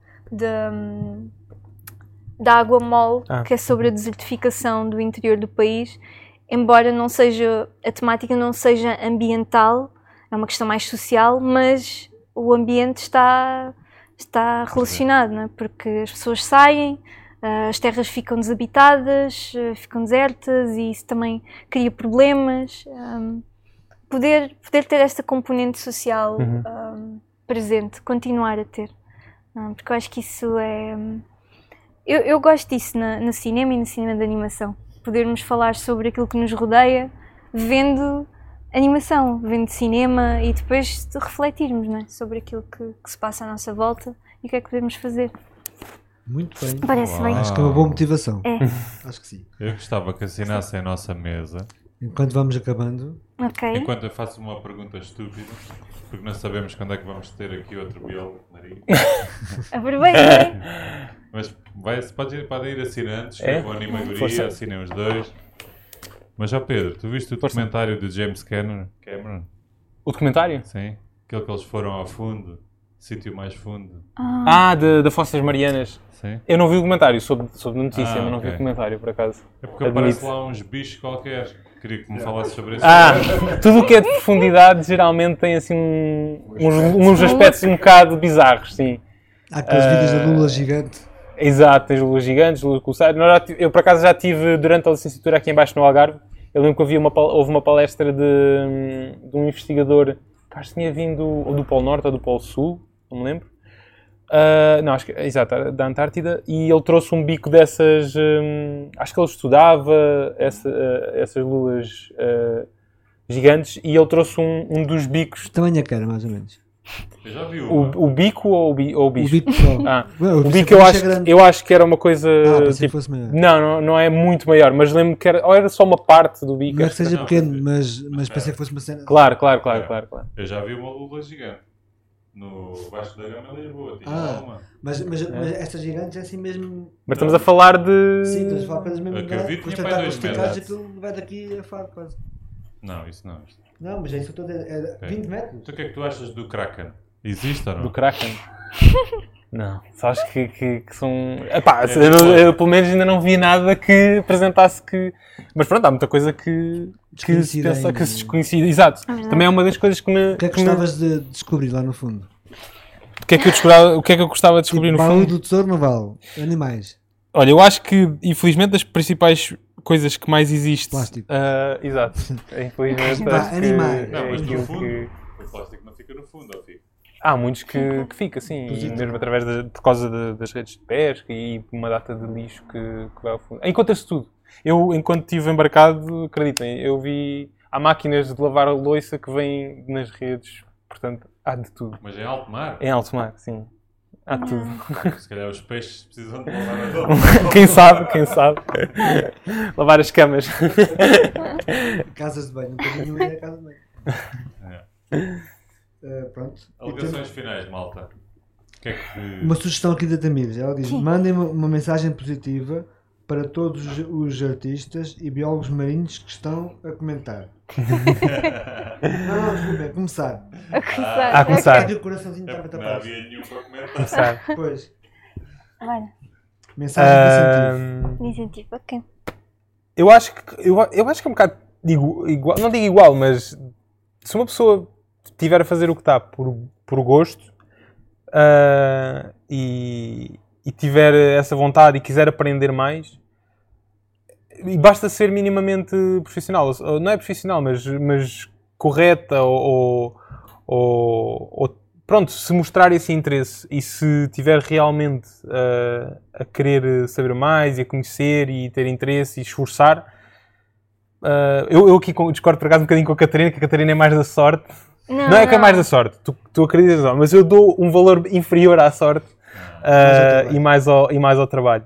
da Água Mole, que é sobre a desertificação do interior do país. Embora a temática não seja ambiental, é uma questão mais social, mas o ambiente está relacionado, não é? Porque as pessoas saem, as terras ficam desabitadas, ficam desertas e isso também cria problemas. Poder ter esta componente social presente, continuar a ter. Porque eu acho que isso é... Eu gosto disso no cinema e no cinema de animação. Podermos falar sobre aquilo que nos rodeia, vendo animação, vendo cinema e depois de refletirmos, não é? Sobre aquilo que se passa à nossa volta e o que é que podemos fazer. Muito bem. Parece bem. Acho que é uma boa motivação. É. Acho que sim. Eu gostava que assinassem a nossa mesa. Enquanto vamos acabando. Ok. Enquanto eu faço uma pergunta estúpida, porque não sabemos quando é que vamos ter aqui outro biólogo marinho. Aproveitem. Mas podem ir assinando, escrevam Animagoria, assinem os dois. Mas, Pedro, tu viste o documentário do James Cameron? O documentário? Sim. Aquele que eles foram ao fundo, sítio mais fundo. Da Fossas Marianas. Sim. Eu não vi o documentário, soube notícia, mas não vi ok. o documentário, por acaso. É porque aparece lá uns bichos qualquer. Queria que me falasse sobre isso. Tudo o que é de profundidade geralmente tem assim uns aspectos um bocado bizarros, sim. Há aqueles vídeos da Lula gigante. Exato, tens lulas gigantes, lulas colossares. Eu por acaso já tive durante a licenciatura aqui em baixo no Algarve. Eu lembro que houve uma palestra de um investigador que acho que tinha vindo ou do Polo Norte ou do Polo Sul, não me lembro. Exato, da Antártida, e ele trouxe um bico dessas, acho que ele estudava essas lulas gigantes, e ele trouxe um dos bicos. Tamanho a cara, mais ou menos. Eu já vi o bico ou o bicho? O bico só. O bico eu acho que era uma coisa... Pensei que fosse maior. Não é muito maior, mas lembro que era só uma parte do bico. Não é que seja pequeno, mas pensei que fosse uma cena. Claro. Eu já vi uma lula gigante. No Baixo da Gama em Lisboa. Mas estas gigantes é assim mesmo. Mas estamos a falar de... Sim, estamos a falar coisas mesmo. Acredito que tinha pai 2 metros. metros. Aquilo vai daqui a faro quase. Não, isso não. Não, mas é isso que eu estou a dizer. É 20 metros. Então o que é que tu achas do Kraken? Existe ou não? Do Kraken? Não, só acho que são... eu pelo menos ainda não vi nada que apresentasse que... Mas pronto, há muita coisa que se pensa que se desconhecia. Exato. Também é uma das coisas que me... O que é que gostavas de descobrir lá no fundo? O que é que eu gostava de descobrir no baú fundo? do tesouro não vale. Animais. Olha, eu acho que, infelizmente, das principais coisas que mais existe... Plástico. Exato. Infelizmente, acho que animais. Não, mas no aquilo fundo, que... o plástico não fica no fundo, ou fica? Há muitos que fica, sim, e mesmo através por causa das redes de pesca e uma data de lixo que vai ao fundo. Encontra-se tudo. Eu, enquanto estive embarcado, acreditem, há máquinas de lavar a louça que vêm nas redes, portanto, há de tudo. Mas em alto mar? Em alto mar, sim. Há tudo. Se calhar os peixes precisam de lavar a roupa. Quem sabe. Lavar as camas. Casas de banho. Um bocadinho é a casa de banho. Pronto. Alegações finais, malta. Que é que... Uma sugestão aqui da Tamires. Ela diz: mandem uma mensagem positiva para todos os artistas e biólogos marinhos que estão a comentar. Não, desculpa, é começar. A começar. O coraçãozinho estava Não tapado. havia nenhum para comentar. Pois. Olha. Mensagem de incentivo. Incentivo, ok. Eu acho que é um bocado igual, não digo igual, mas se uma pessoa estiver a fazer o que está por gosto e tiver essa vontade e quiser aprender mais, e basta ser minimamente profissional, não é profissional, mas correta ou pronto, se mostrar esse interesse e se tiver realmente a querer saber mais e a conhecer e ter interesse e esforçar, eu aqui discordo por acaso um bocadinho com a Catarina, que a Catarina é mais da sorte. Não é que é mais da sorte, tu acreditas, não, mas eu dou um valor inferior à sorte e mais ao trabalho.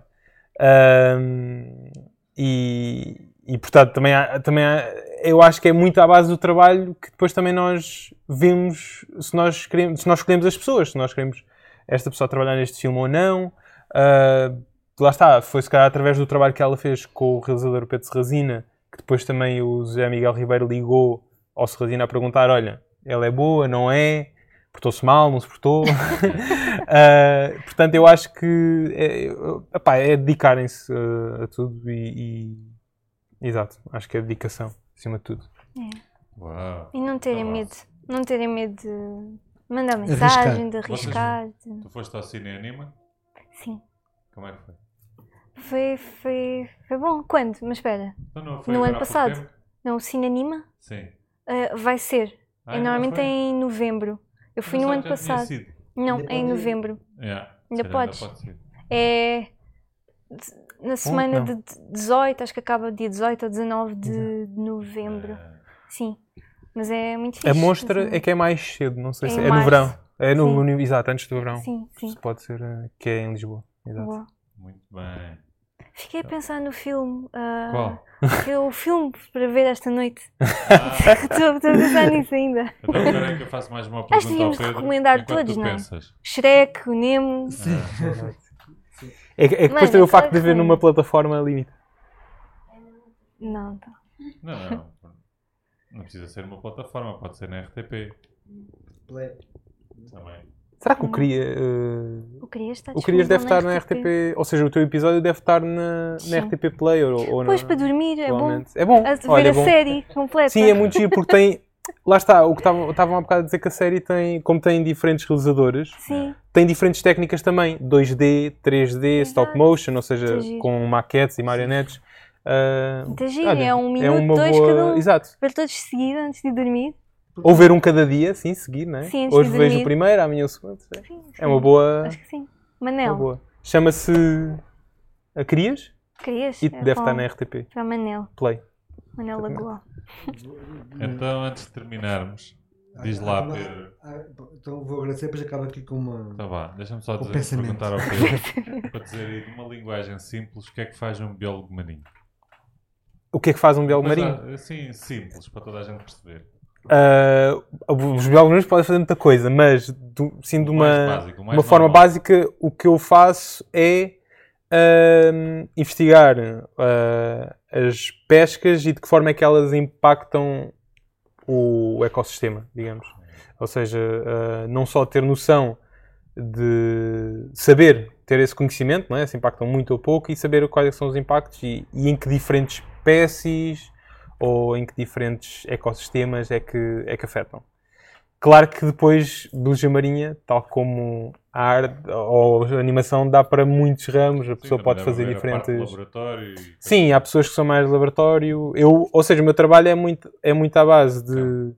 E portanto, também há, eu acho que é muito à base do trabalho que depois também nós vemos se nós escolhemos as pessoas, se nós queremos esta pessoa trabalhar neste filme ou não. Lá está, foi se calhar através do trabalho que ela fez com o realizador Pedro Serrazina, que depois também o José Miguel Ribeiro ligou ao Serrazina a perguntar, olha, ela é boa, não é? Portou-se mal, não se portou? Portanto, eu acho que é dedicarem-se a tudo exato, acho que é dedicação, acima de tudo. Uau. E não terem medo. Não terem medo de mandar mensagem, de arriscar. Tu foste ao Cine Anima? Sim. Como é que foi? Foi bom. Quando? Mas espera. Então não foi No agora ano há pouco passado. tempo? Não, o Cine Anima? Sim. Vai ser. Ainda Normalmente não é foi? em novembro. Eu fui Mas no já ano tinha passado. sido. Não, Ainda é em pode ir. novembro. Yeah. Ainda Sim, podes. pode ser. É na semana não. de 18, acho que acaba dia 18 ou 19 de novembro. Sim. Mas é muito fixe. A mostra assim. é que é mais cedo, não sei É se em é no março. verão. É Sim. exato, antes do verão. Sim, sim. Se pode ser que é em Lisboa. Exato. Boa. Muito bem. Fiquei a pensar no filme. Qual? O filme para ver esta noite. Estou a pensar nisso ainda. Então espera aí que eu faço mais uma Acho que pergunta ao devíamos Pedro. recomendar enquanto todos, tu não é? pensas. Shrek, o Nemo. É que depois Mano, tem o facto claro de ver que numa sim. plataforma limite. Não, tá. Não. Não precisa ser uma plataforma, pode ser na RTP Play. também. Será que o Queria... O Querias está o Querias deve estar na RTP. RTP... Ou seja, o teu episódio deve estar na Sim. RTP Play ou Depois na... para dormir é bom. provavelmente. É bom. A ver Olha, é a bom. série completa. Sim, é muito giro porque tem... Lá está, o que estavam há bocado a dizer que a série tem... Como tem diferentes realizadores, Sim. tem diferentes técnicas também. 2D, 3D, stop Exato. motion, ou seja, Muito giro. com maquetes e marionetes. Muito giro, Olha, é um minuto, uma dois boa... cada um. Exato. Ver todos de seguida antes de dormir. Ou ver um cada dia, sim, seguir, não é? Sim, antes Hoje de vejo dormir. o primeiro, amanhã o segundo. Sim. Sim, É uma boa... Acho que sim. Uma Manel. boa. Chama-se... A Querias? Querias? E deve estar na RTP Para Manel. Play. Manel Lagoa. Então, antes de terminarmos, diz lá, Pedro. Então vou agradecer, depois acabo aqui com uma. Então vá, deixa-me só Com dizer, pensamento. perguntar ao Pedro, para dizer aí numa linguagem simples, o que é que faz um biólogo marinho? O que é que faz um biólogo Mas, marinho? assim, simples, para toda a gente perceber. Os biólogos marinhos podem fazer muita coisa, mas sim, de O mais uma, básico, o mais uma forma normal. básica, o que eu faço é investigar as pescas e de que forma é que elas impactam o ecossistema, digamos. Ou seja, não só ter noção de saber, ter esse conhecimento, não é? Se impactam muito ou pouco, e saber quais são os impactos e em que diferentes espécies ou em que diferentes ecossistemas é que afetam. Claro que depois, biologia marinha, tal como a arte ou a animação, dá para muitos ramos, a pessoa Sim, pode também fazer deve haver a parte do diferentes... laboratório e... Sim, há pessoas que são mais de laboratório. Ou seja, o meu trabalho é muito à base de...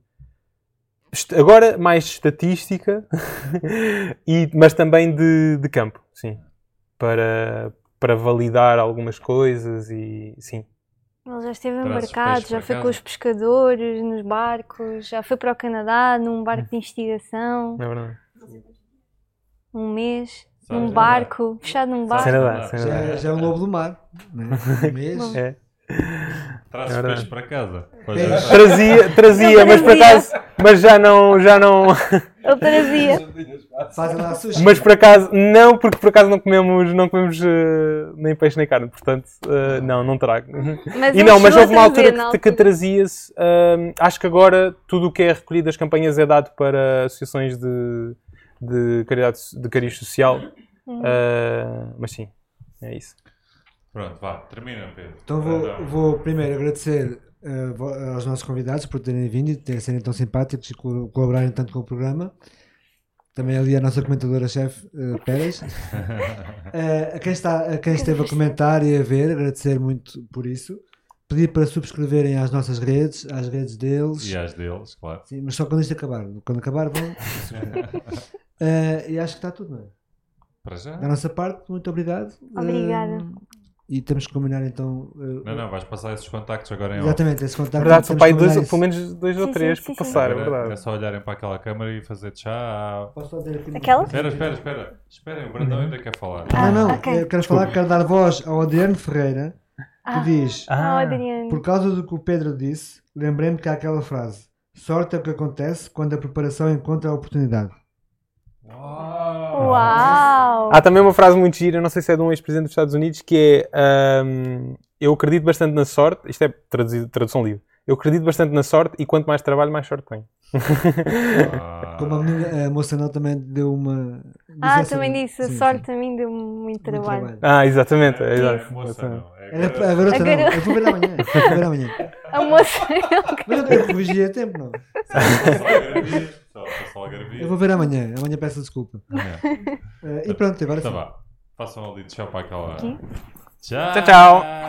Agora, mais estatística, mas também de campo, sim. Para validar algumas coisas e sim. Ele já esteve Trazes embarcado, peixe já para foi casa? com os pescadores, nos barcos, já foi para o Canadá, num barco de investigação, Não é verdade? um mês, Sabes num nadar? barco, fechado num Sabes Sem barco. nadar, sem nadar. Já é um lobo do mar. Né? Um mês. É. Trazes É verdade. peixe para casa. Peixe. Trazia, mas por acaso, mas já não, Ele trazia. Fazem lá sushi. mas por acaso, não, porque por acaso não comemos nem peixe nem carne, portanto, não trago. Mas E ele não, mas chegou houve uma a altura trazer, que trazia-se, acho que agora tudo o que é recolhido das campanhas é dado para associações de caridade, de cariz social, mas sim, É isso. Pronto, vá, termina, Pedro. Então vou primeiro agradecer aos nossos convidados por terem vindo e terem serem tão simpáticos e colaborarem tanto com o programa. Também ali a nossa comentadora-chefe, Pérez. A quem esteve a comentar e a ver, agradecer muito por isso. Pedir para subscreverem às nossas redes, às redes deles. E às deles, claro. Sim, mas só quando isto acabar. Quando acabar, vão. E acho que está tudo, não é? Para já? Da nossa parte, muito obrigado. Obrigada. E temos que combinar então. Não, vais passar esses contactos agora em off. Exatamente, esse contacto. Verdade, são temos para aí que combinar pelo isso. menos 2 ou Sim, 3 sim, para sim, passar, é Agora verdade. é só olharem para aquela câmara e fazer tchau. Posso só dizer aqui Aquela? Espera. Esperem, o Brandão ainda quer falar. Não, ok. eu quero dar voz ao Adriano Ferreira que diz: Adriano. por causa do que o Pedro disse, lembrei-me que há aquela frase: sorte é o que acontece quando a preparação encontra a oportunidade. Uau! Há também uma frase muito gira, não sei se é de um ex-presidente dos Estados Unidos, que é eu acredito bastante na sorte, isto é tradução livre, eu acredito bastante na sorte e quanto mais trabalho, mais sorte tenho. Como a moça não também deu uma. Também disse, a sorte a mim deu muito trabalho. Exatamente. É exato. moça, não. A garota não, eu vou ver amanhã. A moça. Mas eu tenho que corrigir a tempo, não? Só algarvia. Eu vou ver amanhã peço desculpa. E pronto, agora Então sim. vá, façam ali tchau para aquela. Aqui. Tchau. Tchau.